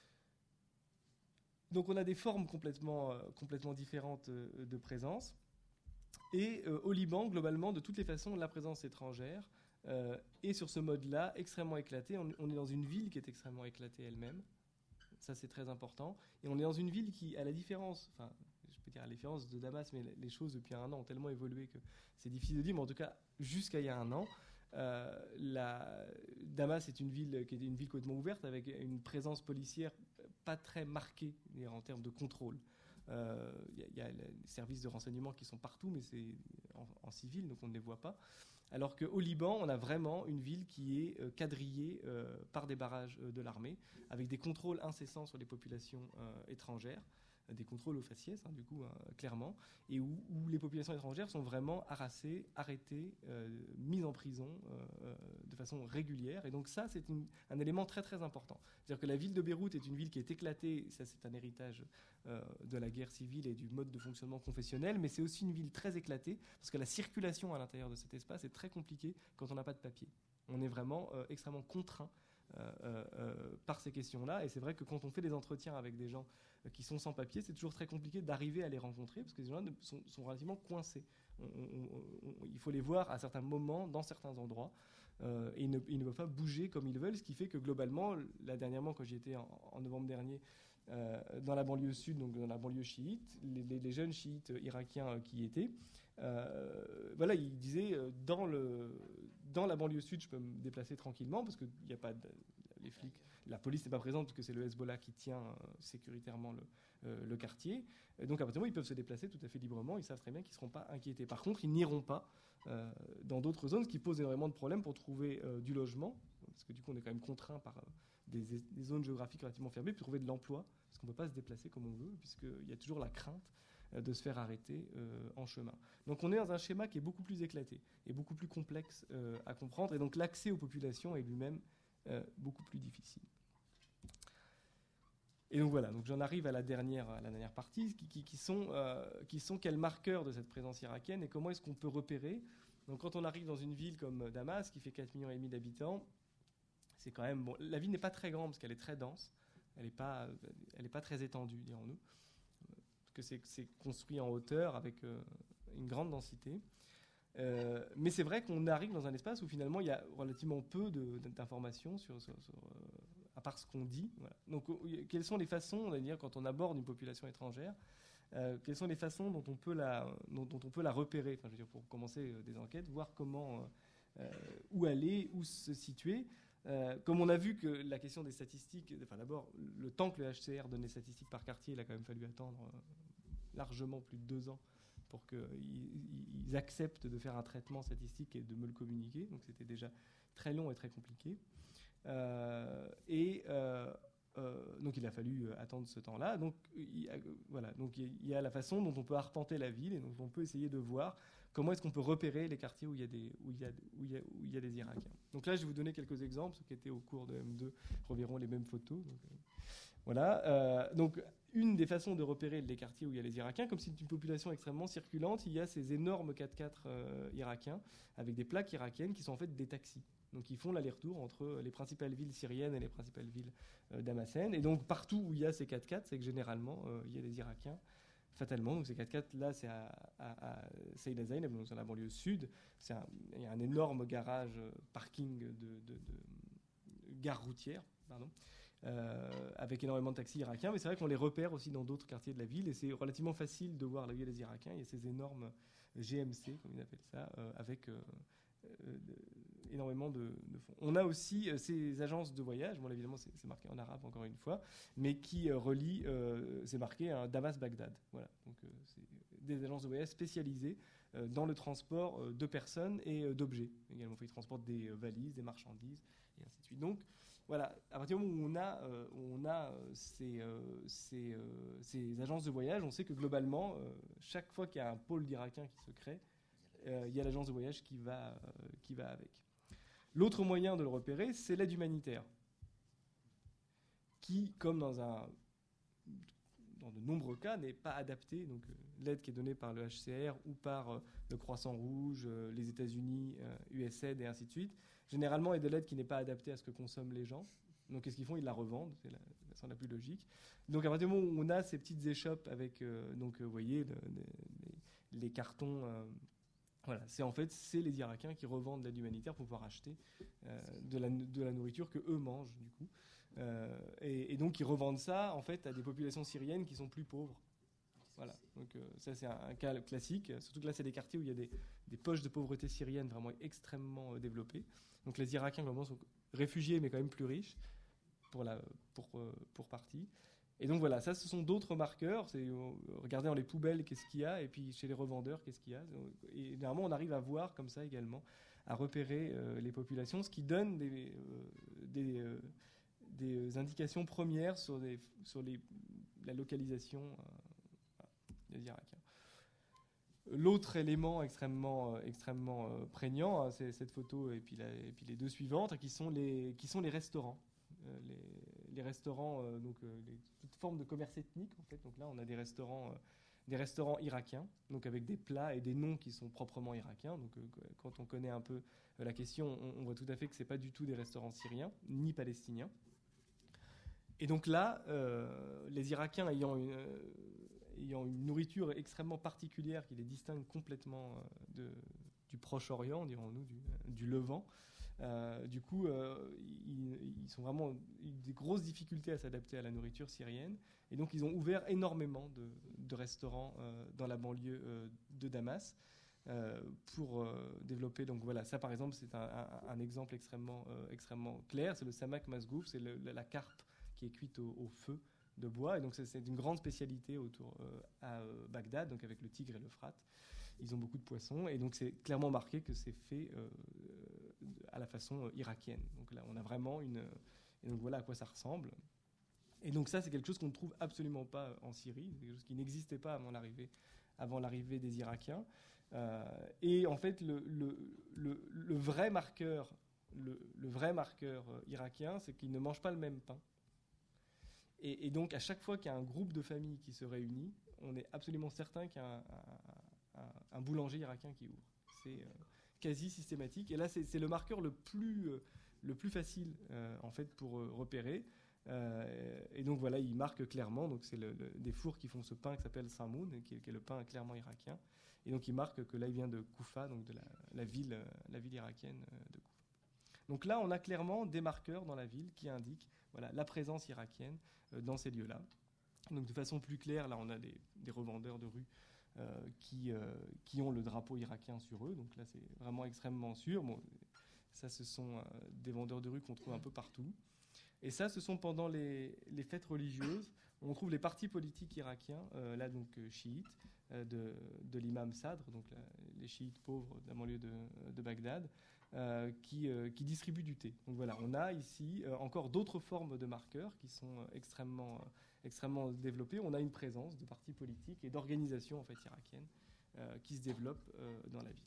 Donc on a des formes complètement différentes de présence. Et au Liban, globalement, de toutes les façons, la présence étrangère est sur ce mode-là extrêmement éclatée. On est dans une ville qui est extrêmement éclatée elle-même. Ça, c'est très important. Et on est dans une ville qui, à la différence, enfin, je peux dire à la différence de Damas, mais les choses depuis un an ont tellement évolué que c'est difficile de dire, mais en tout cas, jusqu'à il y a un an, Damas est une ville qui est une ville complètement ouverte avec une présence policière pas très marquée en termes de contrôle. Il y a les services de renseignement qui sont partout, mais c'est en civil, donc on ne les voit pas. Alors qu'au Liban, on a vraiment une ville qui est quadrillée par des barrages de l'armée, avec des contrôles incessants sur les populations étrangères, des contrôles aux faciès, du coup, clairement, et où les populations étrangères sont vraiment harassées, arrêtées, mises en prison de façon régulière. Et donc ça, c'est un élément très très important. C'est-à-dire que la ville de Beyrouth est une ville qui est éclatée, ça c'est un héritage de la guerre civile et du mode de fonctionnement confessionnel, mais c'est aussi une ville très éclatée, parce que la circulation à l'intérieur de cet espace est très compliquée quand on n'a pas de papier. On est vraiment extrêmement contraint par ces questions-là, et c'est vrai que quand on fait des entretiens avec des gens qui sont sans papier, c'est toujours très compliqué d'arriver à les rencontrer, parce que les gens sont relativement coincés. Il faut les voir à certains moments, dans certains endroits, et ils ne peuvent pas bouger comme ils veulent, ce qui fait que globalement, dernièrement, quand j'y étais en novembre dernier, dans la banlieue sud, donc dans la banlieue chiite, les jeunes chiites irakiens qui y étaient, voilà, ils disaient dans la banlieue sud, je peux me déplacer tranquillement parce qu'il n'y a pas les flics, la police n'est pas présente parce que c'est le Hezbollah qui tient sécuritairement le quartier. Et donc à partir du moment où ils peuvent se déplacer tout à fait librement, ils savent très bien qu'ils ne seront pas inquiétés. Par contre, ils n'iront pas dans d'autres zones, ce qui pose énormément de problèmes pour trouver du logement, parce que du coup on est quand même contraint par des zones géographiques relativement fermées, pour trouver de l'emploi, parce qu'on ne peut pas se déplacer comme on veut, puisqu'il y a toujours la crainte de se faire arrêter en chemin. Donc on est dans un schéma qui est beaucoup plus éclaté et beaucoup plus complexe à comprendre, et donc l'accès aux populations est lui-même beaucoup plus difficile. Et donc voilà, donc j'en arrive à la dernière partie, qui sont quels marqueurs de cette présence irakienne et comment est-ce qu'on peut repérer. Donc quand on arrive dans une ville comme Damas, qui fait 4,5 millions d'habitants, c'est quand même... Bon, la ville n'est pas très grande parce qu'elle est très dense, elle n'est pas très étendue, dirons-nous, parce que c'est construit en hauteur avec une grande densité. Mais c'est vrai qu'on arrive dans un espace où finalement il y a relativement peu d'informations à part ce qu'on dit. Voilà. Donc quelles sont les façons, on va dire, quand on aborde une population étrangère, quelles sont les façons dont on peut la repérer, enfin, je veux dire, pour commencer des enquêtes, voir comment, où aller, où se situer. Comme on a vu que la question des statistiques, enfin d'abord, le temps que le HCR donne les statistiques par quartier, il a quand même fallu attendre largement plus de 2 ans pour qu'ils acceptent de faire un traitement statistique et de me le communiquer. Donc c'était déjà très long et très compliqué. Donc il a fallu attendre ce temps-là. Donc voilà. Donc il y a la façon dont on peut arpenter la ville et dont on peut essayer de voir comment est-ce qu'on peut repérer les quartiers où il y a des Irakiens. Donc là, je vais vous donner quelques exemples. Ceux qui étaient au cours de M2 reverront les mêmes photos. Donc, voilà. Donc une des façons de repérer les quartiers où il y a les Irakiens, comme c'est une population extrêmement circulante, il y a ces énormes 4x4 irakiens avec des plaques irakiennes qui sont en fait des taxis. Donc ils font l'aller-retour entre les principales villes syriennes et les principales villes damascènes. Et donc partout où il y a ces 4x4, c'est que généralement il y a des Irakiens, fatalement. Donc ces 4x4 là, c'est à Saïd Zainab, donc dans la banlieue sud. Il y a un énorme garage, parking de gare routière, pardon. Avec énormément de taxis irakiens, mais c'est vrai qu'on les repère aussi dans d'autres quartiers de la ville, et c'est relativement facile de voir là où il y a les Irakiens. Il y a ces énormes GMC, comme ils appellent ça, avec énormément de fonds. On a aussi ces agences de voyage, bon là, évidemment c'est marqué en arabe encore une fois, mais qui relient, c'est marqué Damas-Bagdad. Voilà, donc c'est des agences de voyage spécialisées dans le transport de personnes et d'objets. Également, ils transportent des valises, des marchandises, et ainsi de suite. Donc voilà, à partir du moment où on a ces agences de voyage, on sait que globalement, chaque fois qu'il y a un pôle d'Irakiens qui se crée, il y a l'agence de voyage qui va avec. L'autre moyen de le repérer, c'est l'aide humanitaire, qui, comme dans de nombreux cas, n'est pas adaptée. Donc l'aide qui est donnée par le HCR ou par le Croissant Rouge, les États-Unis, USAID et ainsi de suite, généralement est de l'aide qui n'est pas adaptée à ce que consomment les gens. Donc qu'est-ce qu'ils font? Ils la revendent, c'est la façon la plus logique. Donc à partir du moment où on a ces petites échoppes avec, vous voyez, les cartons... Voilà, c'est les Irakiens qui revendent l'aide humanitaire pour pouvoir acheter de la nourriture que eux mangent du coup, et donc ils revendent ça en fait à des populations syriennes qui sont plus pauvres. Voilà. Donc ça c'est un cas classique. Surtout que là c'est des quartiers où il y a des poches de pauvreté syrienne vraiment extrêmement développées. Donc les Irakiens globalement sont réfugiés mais quand même plus riches pour partie. Et donc voilà, ça ce sont d'autres marqueurs. C'est regardez dans les poubelles qu'est-ce qu'il y a et puis chez les revendeurs qu'est-ce qu'il y a. Et généralement on arrive à voir comme ça également, à repérer les populations, ce qui donne des indications premières sur la localisation des Irakiens. L'autre élément extrêmement prégnant, c'est cette photo et puis les deux suivantes, qui sont les restaurants. Les restaurants, toute forme de commerce ethnique en fait. Donc là, on a des restaurants irakiens, donc avec des plats et des noms qui sont proprement irakiens. Donc quand on connaît un peu la question, on voit tout à fait que c'est pas du tout des restaurants syriens ni palestiniens. Et donc là, les Irakiens ayant une nourriture extrêmement particulière qui les distingue complètement du Proche-Orient, dirons-nous, du Levant. Du coup, ils sont vraiment des grosses difficultés à s'adapter à la nourriture syrienne. Et donc, ils ont ouvert énormément de restaurants dans la banlieue de Damas pour développer. Donc voilà, ça par exemple, c'est un exemple extrêmement clair. C'est le samak masgouf, c'est la carpe qui est cuite au feu de bois. Et donc, c'est une grande spécialité à Bagdad, donc avec le Tigre et l'Euphrate. Ils ont beaucoup de poissons. Et donc, c'est clairement marqué que c'est fait à la façon irakienne. Donc là, on a vraiment et donc voilà à quoi ça ressemble. Et donc ça, c'est quelque chose qu'on ne trouve absolument pas en Syrie. C'est quelque chose qui n'existait pas avant l'arrivée des Irakiens. Et en fait, le vrai marqueur irakien, c'est qu'ils ne mangent pas le même pain. Et donc, à chaque fois qu'il y a un groupe de familles qui se réunit, on est absolument certain qu'il y a un boulanger irakien qui ouvre. C'est quasi systématique. Et là, c'est le marqueur le plus facile, en fait, pour repérer. Et donc, voilà, il marque clairement. Donc, c'est des fours qui font ce pain qui s'appelle samoun, qui est le pain clairement irakien. Et donc, il marque que là, il vient de Koufa, donc de la ville irakienne de Koufa. Donc là, on a clairement des marqueurs dans la ville qui indiquent la présence irakienne dans ces lieux-là. Donc de façon plus claire, là, on a des revendeurs de rue qui ont le drapeau irakien sur eux. Donc là, c'est vraiment extrêmement sûr. Bon, ça, ce sont des vendeurs de rue qu'on trouve un peu partout. Et ça, ce sont pendant les fêtes religieuses. On trouve les partis politiques irakiens, là donc chiites, de l'imam Sadr, donc les chiites pauvres de la banlieue de Bagdad, qui distribuent du thé. Donc voilà, on a ici encore d'autres formes de marqueurs qui sont extrêmement développées. On a une présence de partis politiques et d'organisations en fait irakiennes qui se développent dans la ville.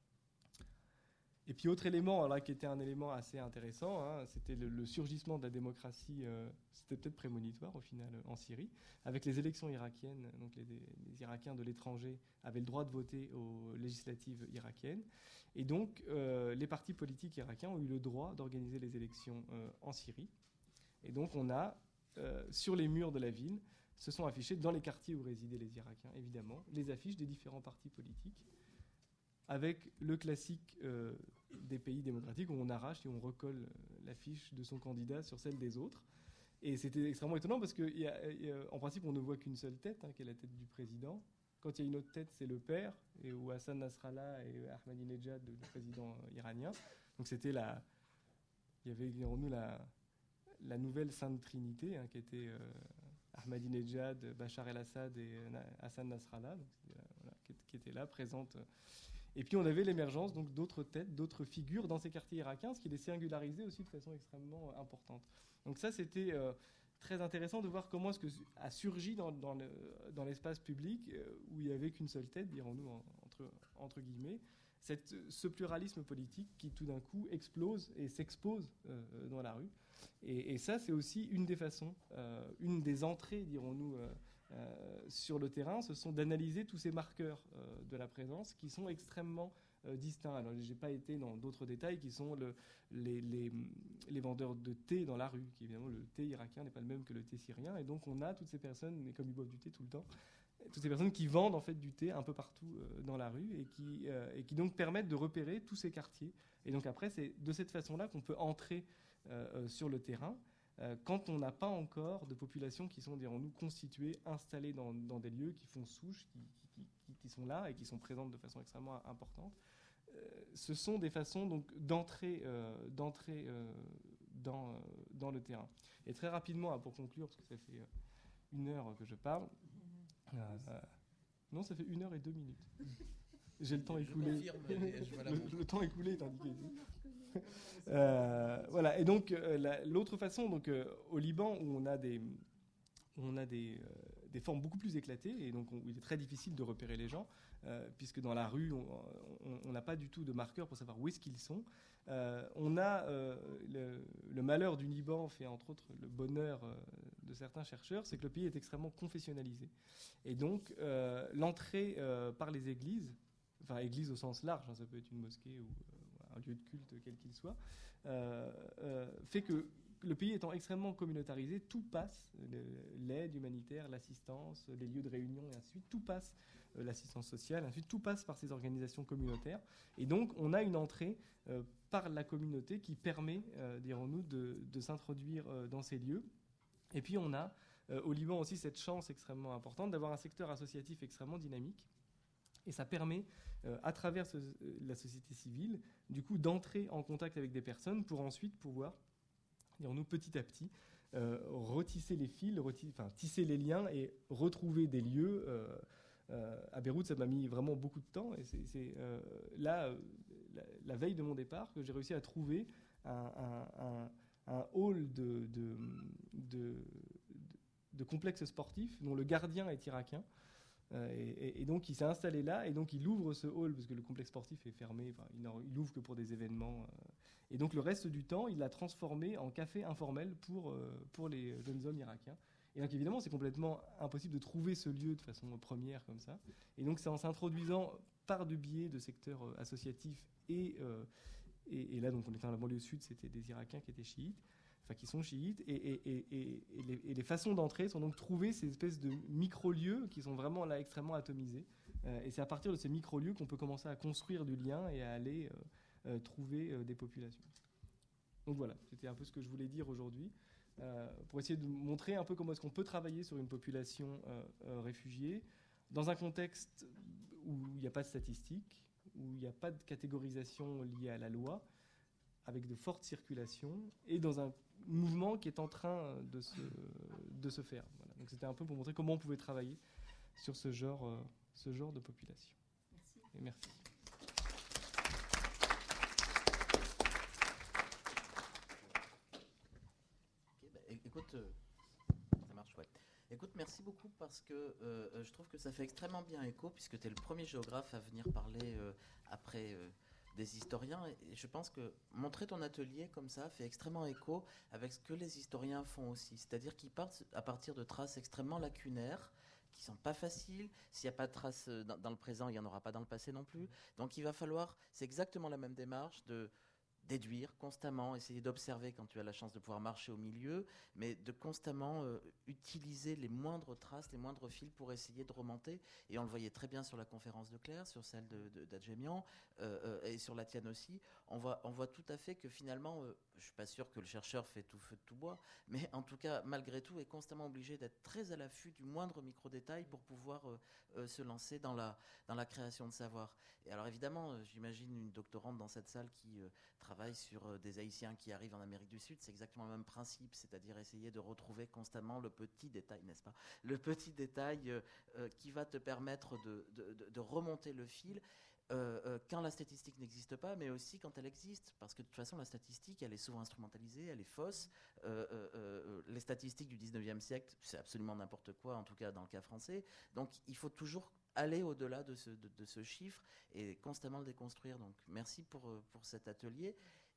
Et puis autre élément là, qui était un élément assez intéressant, c'était le surgissement de la démocratie, c'était peut-être prémonitoire au final en Syrie, avec les élections irakiennes. Donc les Irakiens de l'étranger avaient le droit de voter aux législatives irakiennes. Et donc les partis politiques irakiens ont eu le droit d'organiser les élections en Syrie. Et donc on a, sur les murs de la ville, se sont affichés dans les quartiers où résidaient les Irakiens, évidemment, les affiches des différents partis politiques, avec le classique des pays démocratiques où on arrache et on recolle l'affiche de son candidat sur celle des autres. Et c'était extrêmement étonnant parce qu'en principe, on ne voit qu'une seule tête, qui est la tête du président. Quand il y a une autre tête, c'est le père, ou Hassan Nasrallah et Ahmadinejad, le président iranien. Donc c'était il y avait, dirons-nous, la nouvelle Sainte Trinité, qui était Ahmadinejad, Bachar el-Assad et Hassan Nasrallah, donc, qui étaient là, présentes. Et puis on avait l'émergence donc d'autres têtes, d'autres figures dans ces quartiers irakiens, ce qui les singularisait aussi de façon extrêmement importante. Donc ça, c'était très intéressant de voir comment est-ce que a surgi dans l'espace public où il n'y avait qu'une seule tête, dirons-nous entre guillemets, ce pluralisme politique qui tout d'un coup explose et s'expose dans la rue. Et ça, c'est aussi une des façons, une des entrées, dirons-nous, sur le terrain, ce sont d'analyser tous ces marqueurs de la présence qui sont extrêmement distincts. Alors, je n'ai pas été dans d'autres détails qui sont les vendeurs de thé dans la rue, qui évidemment, le thé irakien n'est pas le même que le thé syrien. Et donc, on a toutes ces personnes, mais comme ils boivent du thé tout le temps, toutes ces personnes qui vendent en fait du thé un peu partout dans la rue et qui donc permettent de repérer tous ces quartiers. Et donc après, c'est de cette façon-là qu'on peut entrer sur le terrain quand on n'a pas encore de populations qui sont, dirons-nous, constituées, installées dans des lieux qui font souche, qui sont là et qui sont présentes de façon extrêmement importante. Ce sont des façons donc d'entrer dans le terrain. Et très rapidement, pour conclure, parce que ça fait 1 heure que je parle, non, ça fait 1 heure et 2 minutes. J'ai le temps écoulé. Le temps écoulé est indiqué ici. Voilà. Et donc l'autre façon, donc au Liban, où on a des formes beaucoup plus éclatées, et donc il est très difficile de repérer les gens, puisque dans la rue, on n'a pas du tout de marqueur pour savoir où est-ce qu'ils sont. On a le malheur du Liban fait entre autres le bonheur de certains chercheurs, c'est que le pays est extrêmement confessionnalisé. Et donc l'entrée par les églises, enfin église au sens large, hein, ça peut être une mosquée ou un lieu de culte quel qu'il soit, fait que le pays étant extrêmement communautarisé, tout passe, l'aide humanitaire, l'assistance, les lieux de réunion et ainsi de suite, tout passe, l'assistance sociale, ainsi de suite, tout passe par ces organisations communautaires. Et donc, on a une entrée par la communauté qui permet, dirons-nous, de s'introduire dans ces lieux. Et puis, on a au Liban aussi cette chance extrêmement importante d'avoir un secteur associatif extrêmement dynamique. Et ça permet, à travers la société civile, du coup, d'entrer en contact avec des personnes pour ensuite pouvoir, dirons-nous, petit à petit, retisser les fils, tisser les liens et retrouver des lieux. À Beyrouth, ça m'a mis vraiment beaucoup de temps. Et c'est là, la veille de mon départ, que j'ai réussi à trouver un hall de complexe sportif dont le gardien est irakien. Et donc il s'est installé là, et donc il ouvre ce hall parce que le complexe sportif est fermé, il ouvre que pour des événements, et donc le reste du temps il l'a transformé en café informel pour les jeunes hommes irakiens. Et donc évidemment c'est complètement impossible de trouver ce lieu de façon première comme ça, et donc c'est en s'introduisant par du biais de secteurs associatifs et là donc on était dans la banlieue sud, c'était des Irakiens qui étaient chiites, qui sont chiites, et les façons d'entrer sont donc trouver ces espèces de micro-lieux qui sont vraiment là extrêmement atomisés. Et c'est à partir de ces micro-lieux qu'on peut commencer à construire du lien et à aller trouver des populations. Donc voilà, c'était un peu ce que je voulais dire aujourd'hui, pour essayer de montrer un peu comment est-ce qu'on peut travailler sur une population réfugiée, dans un contexte où il n'y a pas de statistiques, où il n'y a pas de catégorisation liée à la loi, avec de fortes circulations, et dans un mouvement qui est en train de se faire. Voilà. Donc c'était un peu pour montrer comment on pouvait travailler sur ce genre de population. Merci. Et merci. Okay, bah, écoute, ça marche, ouais. Écoute, merci beaucoup parce que je trouve que ça fait extrêmement bien écho, puisque tu es le premier géographe à venir parler après des historiens, et je pense que montrer ton atelier comme ça fait extrêmement écho avec ce que les historiens font aussi, c'est-à-dire qu'ils partent à partir de traces extrêmement lacunaires, qui sont pas faciles. S'il n'y a pas de traces dans le présent, il n'y en aura pas dans le passé non plus. Donc il va falloir, c'est exactement la même démarche de déduire constamment, essayer d'observer quand tu as la chance de pouvoir marcher au milieu, mais de constamment utiliser les moindres traces, les moindres fils pour essayer de remonter. Et on le voyait très bien sur la conférence de Claire, sur celle d'Adjemian, et sur la tienne aussi. On voit tout à fait que finalement, je ne suis pas sûr que le chercheur fait tout feu de tout bois, mais en tout cas, malgré tout, est constamment obligé d'être très à l'affût du moindre micro-détail pour pouvoir se lancer dans la création de savoir. Et alors évidemment, j'imagine une doctorante dans cette salle qui travaille sur des Haïtiens qui arrivent en Amérique du Sud, c'est exactement le même principe, c'est-à-dire essayer de retrouver constamment le petit détail, n'est-ce pas ? Le petit détail qui va te permettre de remonter le fil quand la statistique n'existe pas, mais aussi quand elle existe, parce que de toute façon la statistique elle est souvent instrumentalisée, elle est fausse. Les statistiques du 19e siècle, c'est absolument n'importe quoi, en tout cas dans le cas français, donc il faut toujours aller au-delà de ce chiffre et constamment le déconstruire. Donc merci pour cet atelier.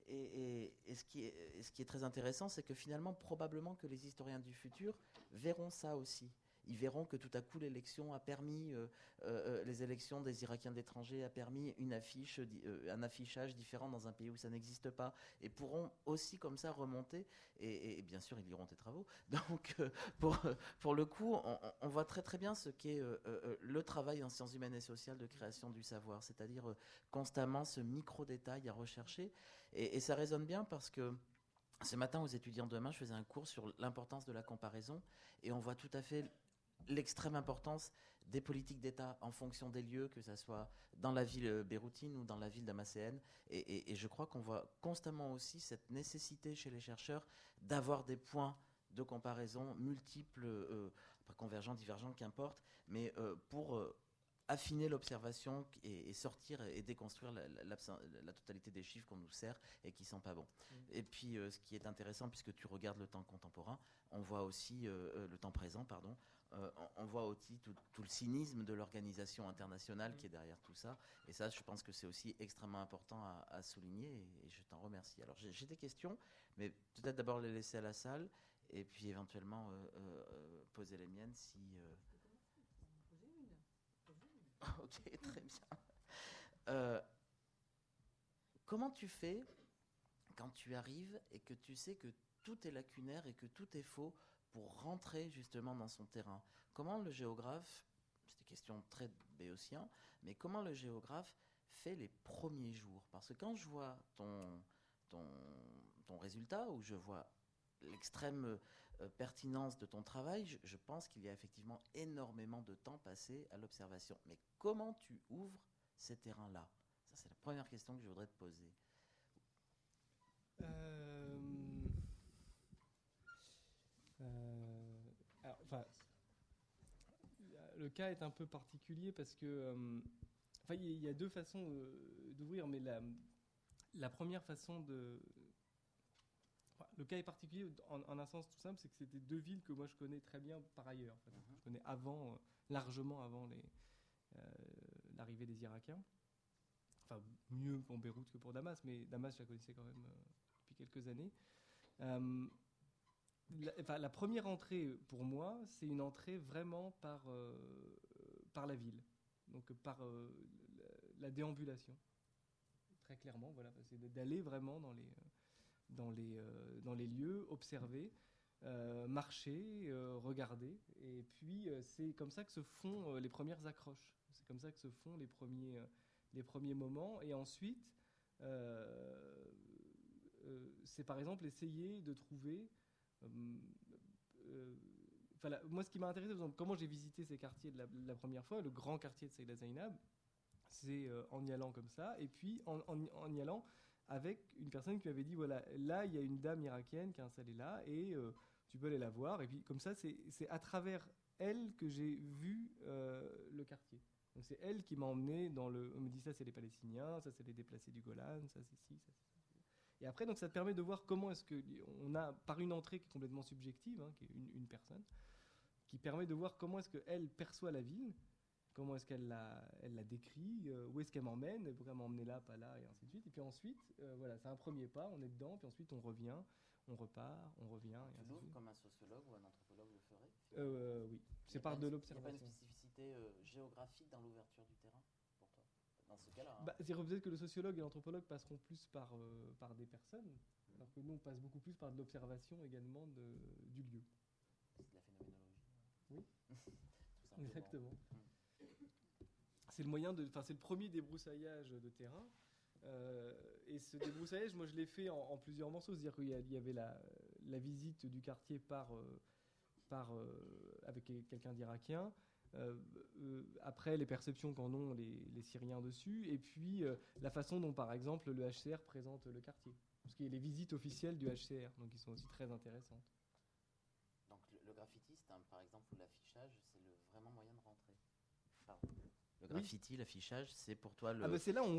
Et ce qui est très intéressant, c'est que finalement, probablement que les historiens du futur verront ça aussi. Ils verront que tout à coup l'élection a permis, les élections des Irakiens d'étrangers a permis un affichage différent dans un pays où ça n'existe pas, et pourront aussi comme ça remonter, et bien sûr ils liront tes travaux. Donc pour le coup, on voit très très bien ce qu'est le travail en sciences humaines et sociales de création du savoir, c'est-à-dire constamment ce micro-détail à rechercher, et ça résonne bien parce que Ce matin, aux étudiants de demain, je faisais un cours sur l'importance de la comparaison et on voit tout à fait l'extrême importance des politiques d'État en fonction des lieux, que ce soit dans la ville beyroutine ou dans la ville damascéenne. Et je crois qu'on voit constamment aussi cette nécessité chez les chercheurs d'avoir des points de comparaison multiples, convergents, divergents, qu'importe, mais pour affiner l'observation et sortir et déconstruire la totalité des chiffres qu'on nous sert et qui ne sont pas bons. Et puis, ce qui est intéressant, puisque tu regardes le temps contemporain, on voit aussi le temps présent, pardon, on voit aussi tout le cynisme de l'organisation internationale qui est derrière tout ça. Et ça, je pense que c'est aussi extrêmement important à souligner et je t'en remercie. Alors, j'ai des questions, mais peut-être d'abord les laisser à la salle et puis éventuellement poser les miennes si... Ok, très bien. Comment tu fais quand tu arrives et que tu sais que tout est lacunaire et que tout est faux pour rentrer justement dans son terrain? Comment le géographe, c'est une question très béotien, mais comment le géographe fait les premiers jours? Parce que quand je vois ton résultat, ou je vois l'extrême pertinence de ton travail, je pense qu'il y a effectivement énormément de temps passé à l'observation. Mais comment tu ouvres ces terrains-là? Ça, c'est la première question que je voudrais te poser. Alors, le cas est un peu particulier parce que il y a deux façons d'ouvrir, mais la première façon de... Le cas est particulier en un sens tout simple, c'est que c'était deux villes que moi je connais très bien par ailleurs. En fait. Je connais largement avant l'arrivée des Irakiens. Enfin, mieux pour Beyrouth que pour Damas, mais Damas, je la connaissais quand même depuis quelques années. La première entrée, pour moi, c'est une entrée vraiment par la ville, donc par la déambulation. Très clairement, voilà, c'est d'aller vraiment dans les lieux, observer, marcher, regarder. Et puis, c'est comme ça que se font les premières accroches. C'est comme ça que se font les premiers moments. Et ensuite, c'est par exemple essayer de trouver... moi, ce qui m'a intéressé, par exemple, comment j'ai visité ces quartiers la première fois, le grand quartier de Saïda Zainab, c'est en y allant comme ça, et puis en y allant avec une personne qui m'avait dit, voilà, là, il y a une dame irakienne qui est installée là, et tu peux aller la voir. Et puis, comme ça, c'est à travers elle que j'ai vu le quartier. Donc, c'est elle qui m'a emmené dans le... On me dit, ça, c'est les Palestiniens, ça, c'est les déplacés du Golan, ça, c'est ci, ça, c'est ça. Et après, donc, ça te permet de voir comment est-ce qu'on a, par une entrée qui est complètement subjective, qui est une personne, qui permet de voir comment est-ce qu'elle perçoit la ville, comment est-ce qu'elle la décrit, où est-ce qu'elle m'emmène, pourquoi elle m'a emmené là, pas là, et ainsi de suite. Et puis ensuite, voilà, c'est un premier pas, on est dedans, puis ensuite on revient, on repart, on revient. Tu l'ouvres comme un sociologue ou un anthropologue le ferait? Oui, c'est par de l'observation. Il n'y a pas une spécificité géographique dans l'ouverture du terrain pour toi, dans ce cas-là? C'est peut-être que le sociologue et l'anthropologue passeront plus par des personnes, alors que nous on passe beaucoup plus par de l'observation également du lieu. C'est de la phénoménologie. Oui. Tout exactement. C'est le moyen c'est le premier débroussaillage de terrain. Et ce débroussaillage, moi je l'ai fait en plusieurs morceaux. C'est-à-dire qu'il y avait la visite du quartier avec quelqu'un d'Irakien. Après, les perceptions qu'en ont les Syriens dessus. Et puis, la façon dont, par exemple, le HCR présente le quartier. Parce qu'il y a les visites officielles du HCR, donc qui sont aussi très intéressantes. Donc le graffiti, par exemple, ou l'affichage, c'est le vraiment moyen de rentrer. Pardon. Le graffiti, l'affichage, c'est pour toi le. C'est là où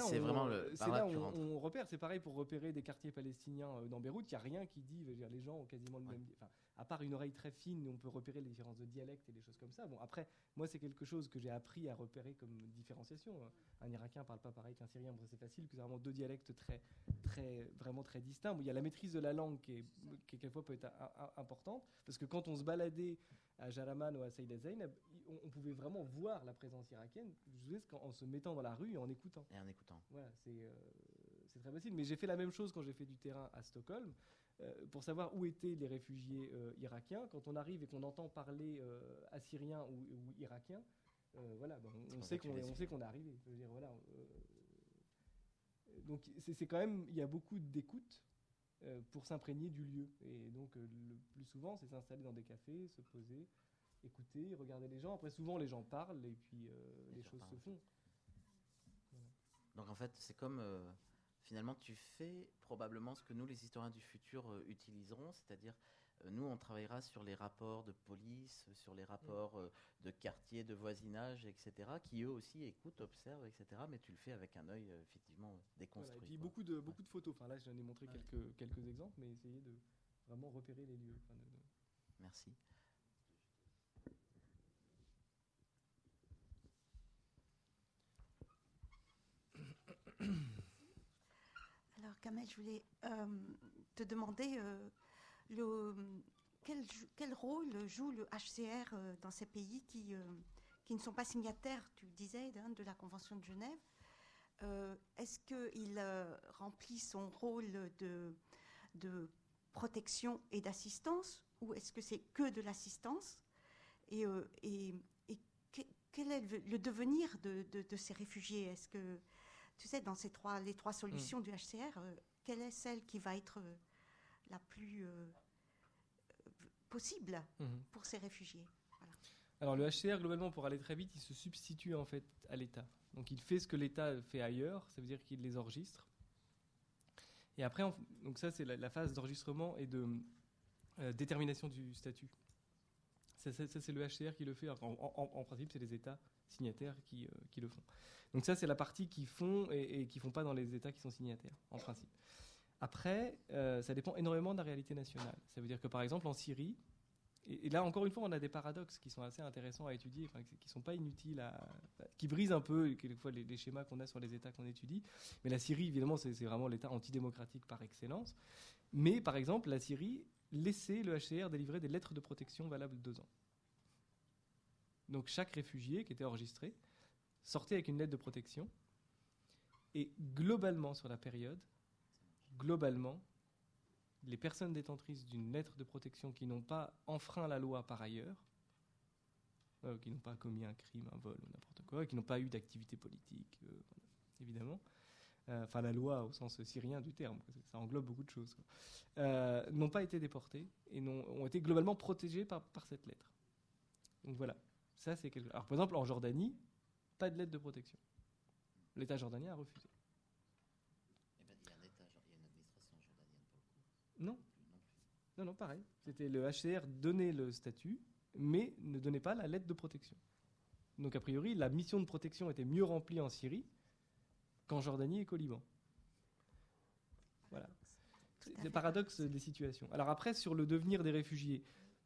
on repère. C'est pareil pour repérer des quartiers palestiniens dans Beyrouth. Il n'y a rien qui dit, les gens ont quasiment le même. Enfin, à part une oreille très fine, on peut repérer les différences de dialecte et des choses comme ça. Bon, après, moi, c'est quelque chose que j'ai appris à repérer comme différenciation. Un Irakien parle pas pareil qu'un Syrien. Bon, c'est facile, que c'est vraiment deux dialectes vraiment très distincts. Bon, il y a la maîtrise de la langue qui quelquefois peut être importante, parce que quand on se baladait à Jaraman ou à Saïda Zainab, on pouvait vraiment voir la présence irakienne en se mettant dans la rue et en écoutant. Voilà, c'est très facile. Mais j'ai fait la même chose quand j'ai fait du terrain à Stockholm, pour savoir où étaient les réfugiés irakiens. Quand on arrive et qu'on entend parler assyrien ou irakien, voilà, on sait qu'on est arrivé. Je veux dire, voilà, donc c'est quand même, il y a beaucoup d'écoute. pour s'imprégner du lieu. Et donc, le plus souvent, c'est s'installer dans des cafés, se poser, écouter, regarder les gens. Après, souvent, les gens parlent et puis les choses se font. Voilà. Donc en fait, c'est comme finalement tu fais probablement ce que nous, les historiens du futur, utiliserons, c'est-à-dire nous, on travaillera sur les rapports de police, sur les rapports de quartier, de voisinage, etc., qui eux aussi écoutent, observent, etc., mais tu le fais avec un œil effectivement déconstruit. Voilà. Et puis quoi. beaucoup de photos. Enfin, là, j'en ai montré quelques exemples, mais essayer de vraiment repérer les lieux. Merci. Alors, Kamel, je voulais te demander quel rôle joue le HCR dans ces pays qui ne sont pas signataires, tu disais, de la Convention de Genève. Est-ce qu'il remplit son rôle de protection et d'assistance, ou est-ce que c'est que de l'assistance et quel est le devenir de ces réfugiés? Est-ce que, tu sais, dans les trois solutions du HCR, quelle est celle qui va être la plus possible pour ces réfugiés? Voilà. Alors le HCR, globalement, pour aller très vite, il se substitue en fait à l'État. Donc il fait ce que l'État fait ailleurs, ça veut dire qu'il les enregistre. Et après, donc ça c'est la phase d'enregistrement et de détermination du statut. Ça c'est le HCR qui le fait. En principe, c'est les États signataires qui le font. Donc ça c'est la partie qu'ils font et qui ne font pas dans les États qui sont signataires, en principe. Après, ça dépend énormément de la réalité nationale. Ça veut dire que par exemple en Syrie, et là encore une fois on a des paradoxes qui sont assez intéressants à étudier, qui ne sont pas inutiles, qui brisent un peu quelquefois les schémas qu'on a sur les États qu'on étudie. Mais la Syrie, évidemment, c'est vraiment l'État antidémocratique par excellence. Mais par exemple, la Syrie laissait le HCR délivrer des lettres de protection valables 2 ans. Donc chaque réfugié qui était enregistré sortait avec une lettre de protection. Et globalement, sur la période, les personnes détentrices d'une lettre de protection qui n'ont pas enfreint la loi par ailleurs, qui n'ont pas commis un crime, un vol ou n'importe quoi, qui n'ont pas eu d'activité politique, évidemment, enfin la loi au sens syrien du terme, ça englobe beaucoup de choses, n'ont pas été déportées et ont été globalement protégées par cette lettre. Donc voilà, ça c'est quelque chose. Alors par exemple en Jordanie, pas de lettre de protection. L'État jordanien a refusé. Non. Non, pareil. C'était le HCR donnait le statut, mais ne donnait pas la lettre de protection. Donc a priori, la mission de protection était mieux remplie en Syrie qu'en Jordanie et qu'au Liban. Voilà. C'est le paradoxe des situations. Alors après, sur le devenir des réfugiés.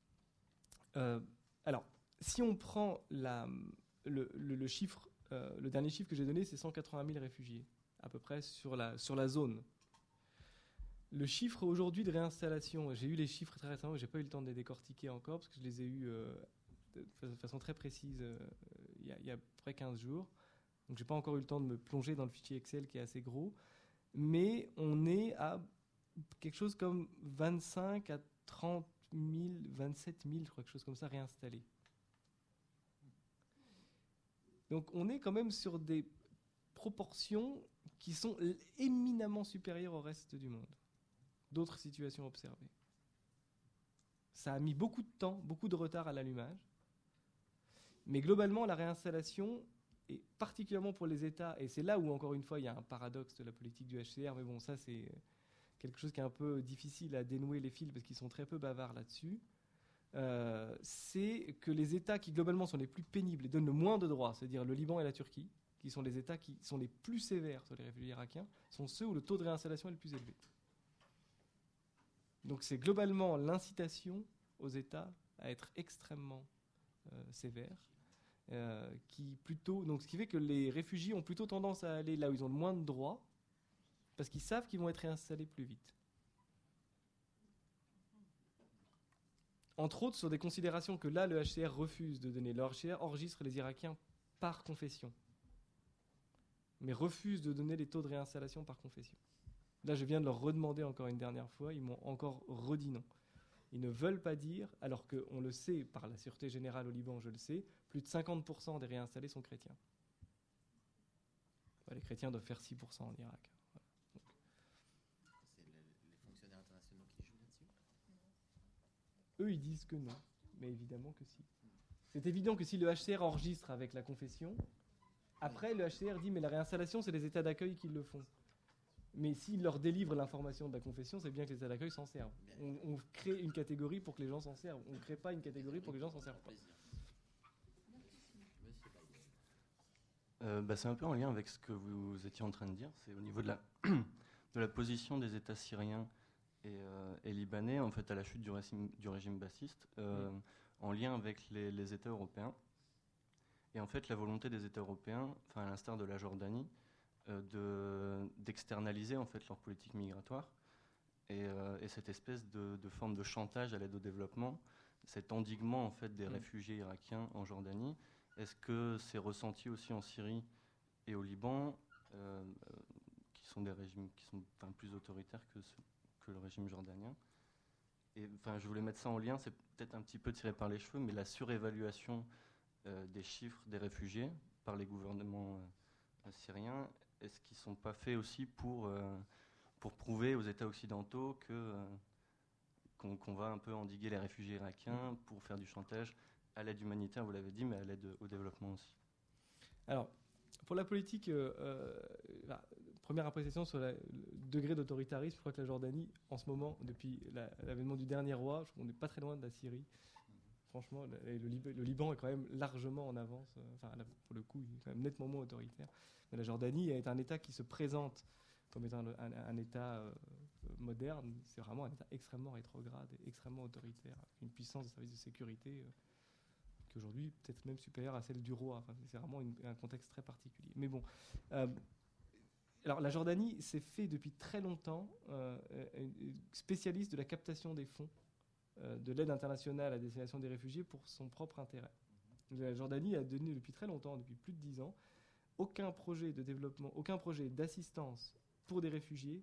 Alors, si on prend le chiffre, le dernier chiffre que j'ai donné, c'est 180 000 réfugiés, à peu près sur la zone. Le chiffre aujourd'hui de réinstallation, j'ai eu les chiffres très récemment, je n'ai pas eu le temps de les décortiquer encore, parce que je les ai eus de façon très précise il y a à peu près 15 jours. Donc je n'ai pas encore eu le temps de me plonger dans le fichier Excel qui est assez gros. Mais on est à quelque chose comme 25 à 30 000, 27 000, je crois, quelque chose comme ça, réinstallés. Donc on est quand même sur des proportions qui sont éminemment supérieures au reste du monde. D'autres situations observées. Ça a mis beaucoup de temps, beaucoup de retard à l'allumage. Mais globalement, la réinstallation, et particulièrement pour les États, et c'est là où, encore une fois, il y a un paradoxe de la politique du HCR, mais bon, ça, c'est quelque chose qui est un peu difficile à dénouer les fils, parce qu'ils sont très peu bavards là-dessus, c'est que les États qui, globalement, sont les plus pénibles et donnent le moins de droits, c'est-à-dire le Liban et la Turquie, qui sont les États qui sont les plus sévères sur les réfugiés irakiens, sont ceux où le taux de réinstallation est le plus élevé. Donc c'est globalement l'incitation aux États à être extrêmement sévères, ce qui fait que les réfugiés ont plutôt tendance à aller là où ils ont le moins de droits, parce qu'ils savent qu'ils vont être réinstallés plus vite. Entre autres sur des considérations que là le HCR refuse de donner. Le HCR enregistre les Irakiens par confession, mais refuse de donner les taux de réinstallation par confession. Là, je viens de leur redemander encore une dernière fois, ils m'ont encore redit non. Ils ne veulent pas dire, alors qu'on le sait par la Sûreté Générale au Liban, je le sais, plus de 50% des réinstallés sont chrétiens. Les chrétiens doivent faire 6% en Irak. Voilà. C'est les fonctionnaires Eux, ils disent que non. Mais évidemment que si. C'est évident que si le HCR enregistre avec la confession, après, le HCR dit mais la réinstallation, c'est les états d'accueil qui le font. Mais s'il leur délivre l'information de la confession, c'est bien que les états d'accueil s'en servent. On crée une catégorie pour que les gens s'en servent. On ne crée pas une catégorie pour que les gens s'en servent pas. C'est un peu en lien avec ce que vous étiez en train de dire. C'est au niveau de la position des États syriens et libanais, en fait, à la chute du régime bassiste, en lien avec les États européens. Et en fait, la volonté des États européens, à l'instar de la Jordanie, d'externaliser en fait leur politique migratoire et cette espèce de forme de chantage à l'aide au développement, cet endiguement en fait des réfugiés irakiens en Jordanie. Est-ce que c'est ressenti aussi en Syrie et au Liban, qui sont des régimes qui sont plus autoritaires que le régime jordanien? Et je voulais mettre ça en lien, c'est peut-être un petit peu tiré par les cheveux, mais la surévaluation des chiffres des réfugiés par les gouvernements syriens, est-ce qu'ils ne sont pas faits aussi pour prouver aux États occidentaux qu'on va un peu endiguer les réfugiés irakiens pour faire du chantage à l'aide humanitaire, vous l'avez dit, mais à l'aide au développement aussi? Alors, pour la politique, première appréciation sur le degré d'autoritarisme, je crois que la Jordanie, en ce moment, depuis l'avènement du dernier roi, on n'est pas très loin de la Syrie. Franchement, le Liban est quand même largement en avance. Pour le coup, il est quand même nettement moins autoritaire. Mais la Jordanie est un État qui se présente comme étant un État moderne. C'est vraiment un État extrêmement rétrograde et extrêmement autoritaire, avec une puissance de service de sécurité qui aujourd'hui peut-être même supérieure à celle du roi. C'est vraiment un contexte très particulier. Mais bon, alors la Jordanie s'est fait depuis très longtemps spécialiste de la captation des fonds de l'aide internationale à destination des réfugiés pour son propre intérêt. La Jordanie a donné depuis très longtemps, depuis plus de 10 ans, aucun projet de développement, aucun projet d'assistance pour des réfugiés,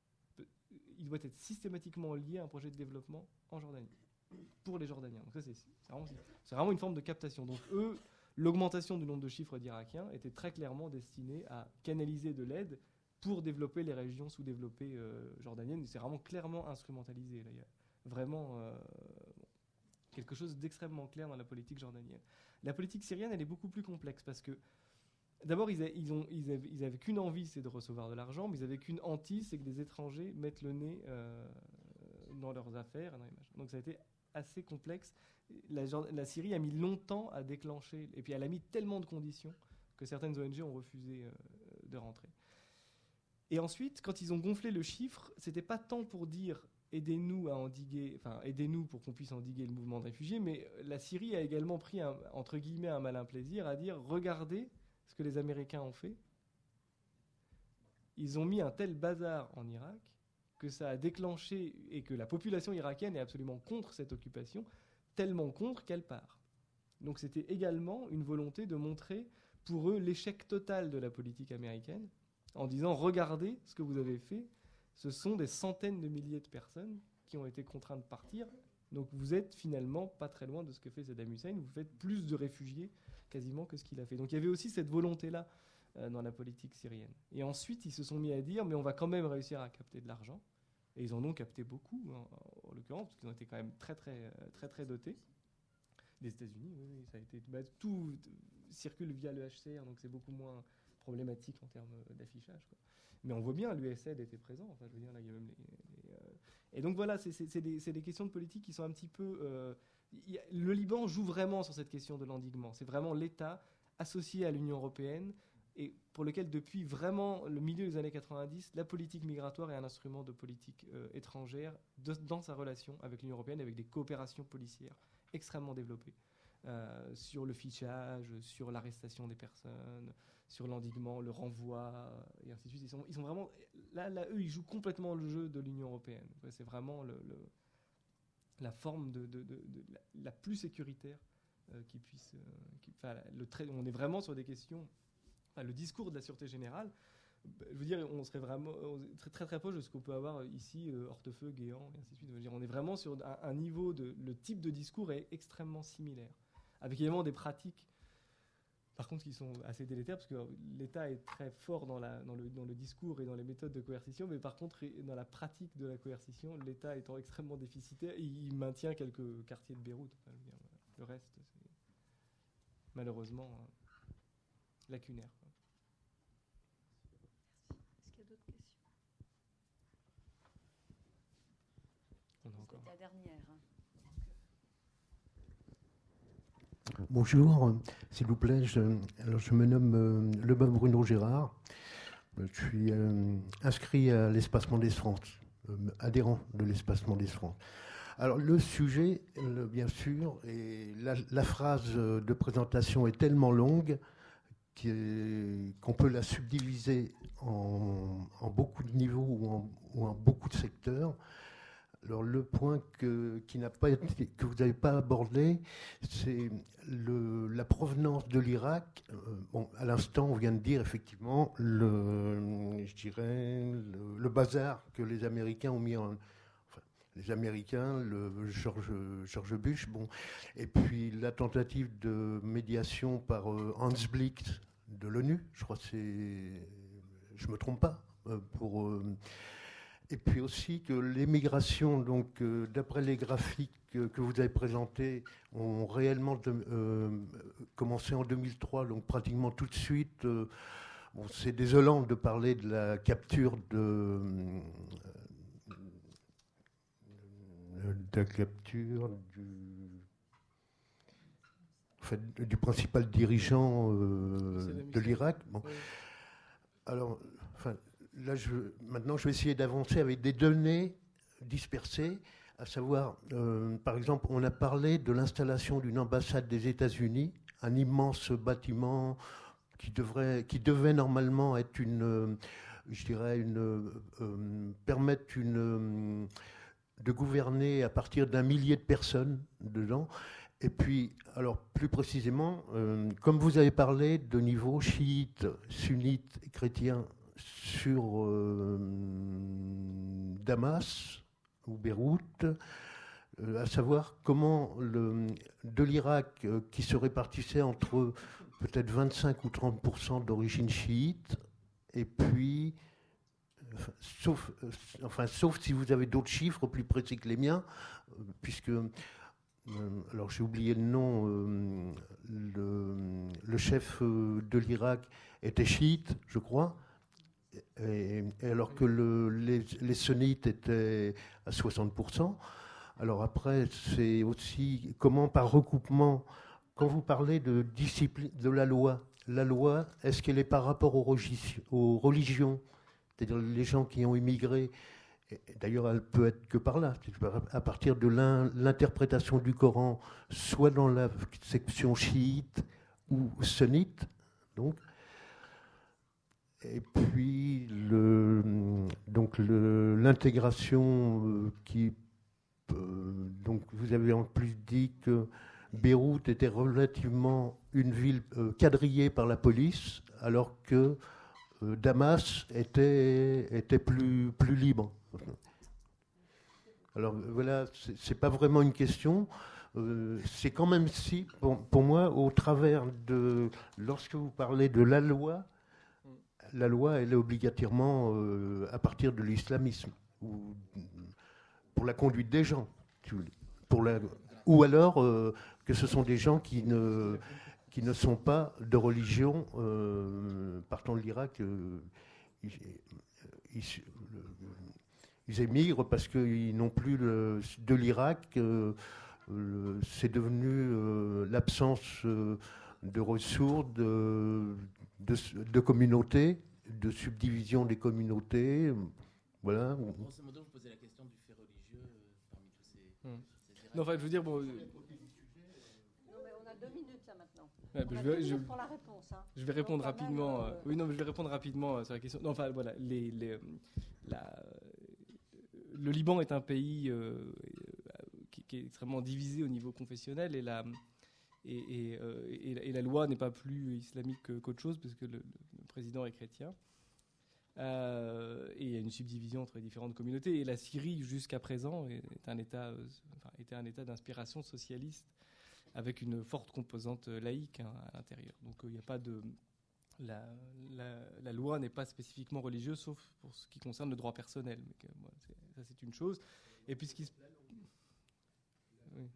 il doit être systématiquement lié à un projet de développement en Jordanie, pour les Jordaniens. Donc ça, c'est vraiment une forme de captation. Donc eux, l'augmentation du nombre de chiffres d'Irakiens était très clairement destinée à canaliser de l'aide pour développer les régions sous-développées jordaniennes. C'est vraiment clairement instrumentalisé. Là, il y a vraiment quelque chose d'extrêmement clair dans la politique jordanienne. La politique syrienne, elle est beaucoup plus complexe parce que d'abord, ils avaient qu'une envie, c'est de recevoir de l'argent, mais ils avaient qu'une hantise, c'est que des étrangers mettent le nez dans leurs affaires. Donc ça a été assez complexe. La Syrie a mis longtemps à déclencher, et puis elle a mis tellement de conditions que certaines ONG ont refusé de rentrer. Et ensuite, quand ils ont gonflé le chiffre, c'était pas tant pour dire aidez-nous à endiguer, aidez-nous pour qu'on puisse endiguer le mouvement de réfugiés, mais la Syrie a également pris entre guillemets un malin plaisir à dire regardez ce que les Américains ont fait. Ils ont mis un tel bazar en Irak que ça a déclenché et que la population irakienne est absolument contre cette occupation, tellement contre qu'elle part. Donc c'était également une volonté de montrer pour eux l'échec total de la politique américaine en disant regardez ce que vous avez fait. Ce sont des centaines de milliers de personnes qui ont été contraintes de partir. Donc vous êtes finalement pas très loin de ce que fait Saddam Hussein. Vous faites plus de réfugiés quasiment que ce qu'il a fait. Donc il y avait aussi cette volonté-là dans la politique syrienne. Et ensuite, ils se sont mis à dire mais on va quand même réussir à capter de l'argent. Et ils en ont capté beaucoup, en l'occurrence, parce qu'ils ont été quand même très dotés. Les États-Unis, oui, ça a été, tout circule via le HCR, donc c'est beaucoup moins problématique en termes d'affichage, quoi. Mais on voit bien, l'USAID était présent. Je veux dire, là, il y a même Et donc voilà, c'est des questions de politique qui sont un petit peu... le Liban joue vraiment sur cette question de l'endiguement. C'est vraiment l'État associé à l'Union européenne et pour lequel, depuis vraiment le milieu des années 90, la politique migratoire est un instrument de politique étrangère dans sa relation avec l'Union européenne, avec des coopérations policières extrêmement développées sur le fichage, sur l'arrestation des personnes, sur l'endiguement, le renvoi, et ainsi de suite. Ils sont vraiment... Là, eux, ils jouent complètement le jeu de l'Union européenne. C'est vraiment la forme la plus sécuritaire qui puisse... on est vraiment sur des questions... le discours de la Sûreté Générale, je veux dire, on serait vraiment très très proche de ce qu'on peut avoir ici, Hortefeux, Guéant, et ainsi de suite. Je veux dire, on est vraiment sur un niveau le type de discours est extrêmement similaire, avec évidemment des pratiques par contre, qui sont assez délétères, parce que l'État est très fort dans le discours et dans les méthodes de coercition, mais par contre, dans la pratique de la coercition, l'État étant extrêmement déficitaire, il maintient quelques quartiers de Beyrouth. Enfin, je veux dire, le reste, c'est malheureusement lacunaire. Est-ce qu'il y a d'autres questions? On a encore. La dernière. Bonjour, s'il vous plaît, je me nomme Lebas Bruno Gérard. Je suis inscrit à l'Espacement des France, adhérent de l'Espacement des France. Alors le sujet, bien sûr, et la phrase de présentation est tellement longue qu'on peut la subdiviser en beaucoup de niveaux ou en beaucoup de secteurs. Alors le point que vous n'avez pas abordé, c'est la provenance de l'Irak. Bon, à l'instant, on vient de dire effectivement le bazar que les Américains ont mis les Américains, George Bush, bon, et puis la tentative de médiation par Hans Blix de l'ONU, je crois que je me trompe pas, et puis aussi que les migrations, donc d'après les graphiques que vous avez présentés, ont réellement commencé en 2003, donc pratiquement tout de suite. Bon, c'est désolant de parler de la capture du principal dirigeant de l'Irak. Bon. Oui. Alors, là, maintenant, je vais essayer d'avancer avec des données dispersées, à savoir, par exemple, on a parlé de l'installation d'une ambassade des États-Unis, un immense bâtiment qui devait normalement être permettre de gouverner à partir d'un millier de personnes dedans. Et puis, alors plus précisément, comme vous avez parlé de niveau chiite, sunnite et chrétien sur Damas ou Beyrouth, à savoir comment de l'Irak qui se répartissait entre peut-être 25 ou 30% d'origine chiite, et puis, sauf si vous avez d'autres chiffres plus précis que les miens, puisque, alors j'ai oublié le nom, le chef de l'Irak était chiite, je crois, et alors que les sunnites étaient à 60%. Alors après, c'est aussi comment par recoupement, quand vous parlez de discipline de la loi, est-ce qu'elle est par rapport aux religions, c'est-à-dire les gens qui ont immigré, d'ailleurs elle peut être que par là, à partir de l'interprétation du Coran, soit dans la section chiite ou sunnite, donc. Et puis l'intégration donc vous avez en plus dit que Beyrouth était relativement une ville quadrillée par la police, alors que Damas était plus libre. Alors voilà, c'est pas vraiment une question. C'est quand même si, pour moi, au travers de, lorsque vous parlez de la loi, elle est obligatoirement à partir de l'islamisme, ou pour la conduite des gens, ou alors que ce sont des gens qui ne sont pas de religion, partant de l'Irak, ils émigrent parce qu'ils n'ont plus de l'Irak, c'est devenu l'absence de ressources, de communautés, de subdivision des communautés. Voilà. Grosso modo, vous posez la question du fait religieux parmi tous ces Non, enfin, je veux dire, bon. Non, mais on a 2 minutes là maintenant. Ouais, On a 2 minutes pour la réponse. Hein. Je vais répondre Donc, quand rapidement. même, Oui, non, mais je vais répondre rapidement sur la question. Non, enfin, voilà, le Liban est un pays qui est extrêmement divisé au niveau confessionnel, et la loi n'est pas plus islamique qu'autre chose, parce que le président est chrétien. Et il y a une subdivision entre les différentes communautés. Et la Syrie, jusqu'à présent, était un État d'inspiration socialiste, avec une forte composante laïque à l'intérieur. Donc il n'y a pas de... La loi n'est pas spécifiquement religieuse, sauf pour ce qui concerne le droit personnel. Mais ça, c'est une chose. Et puis ce qui se... Oui.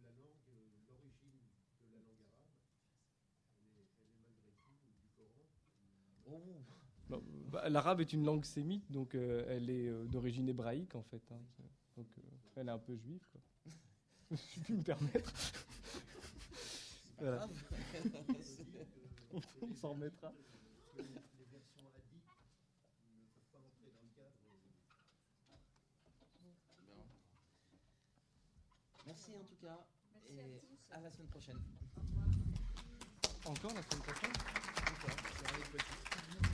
L'arabe est une langue sémite, donc elle est d'origine hébraïque en fait. Hein. Donc elle est un peu juive. Quoi. Je puis me permettre. Voilà. On s'en remettra. Les versions hadith ne peuvent pas entrer dans le cadre. Merci en tout cas. Et à la semaine prochaine. Encore la semaine prochaine. Encore. C'est avec petit.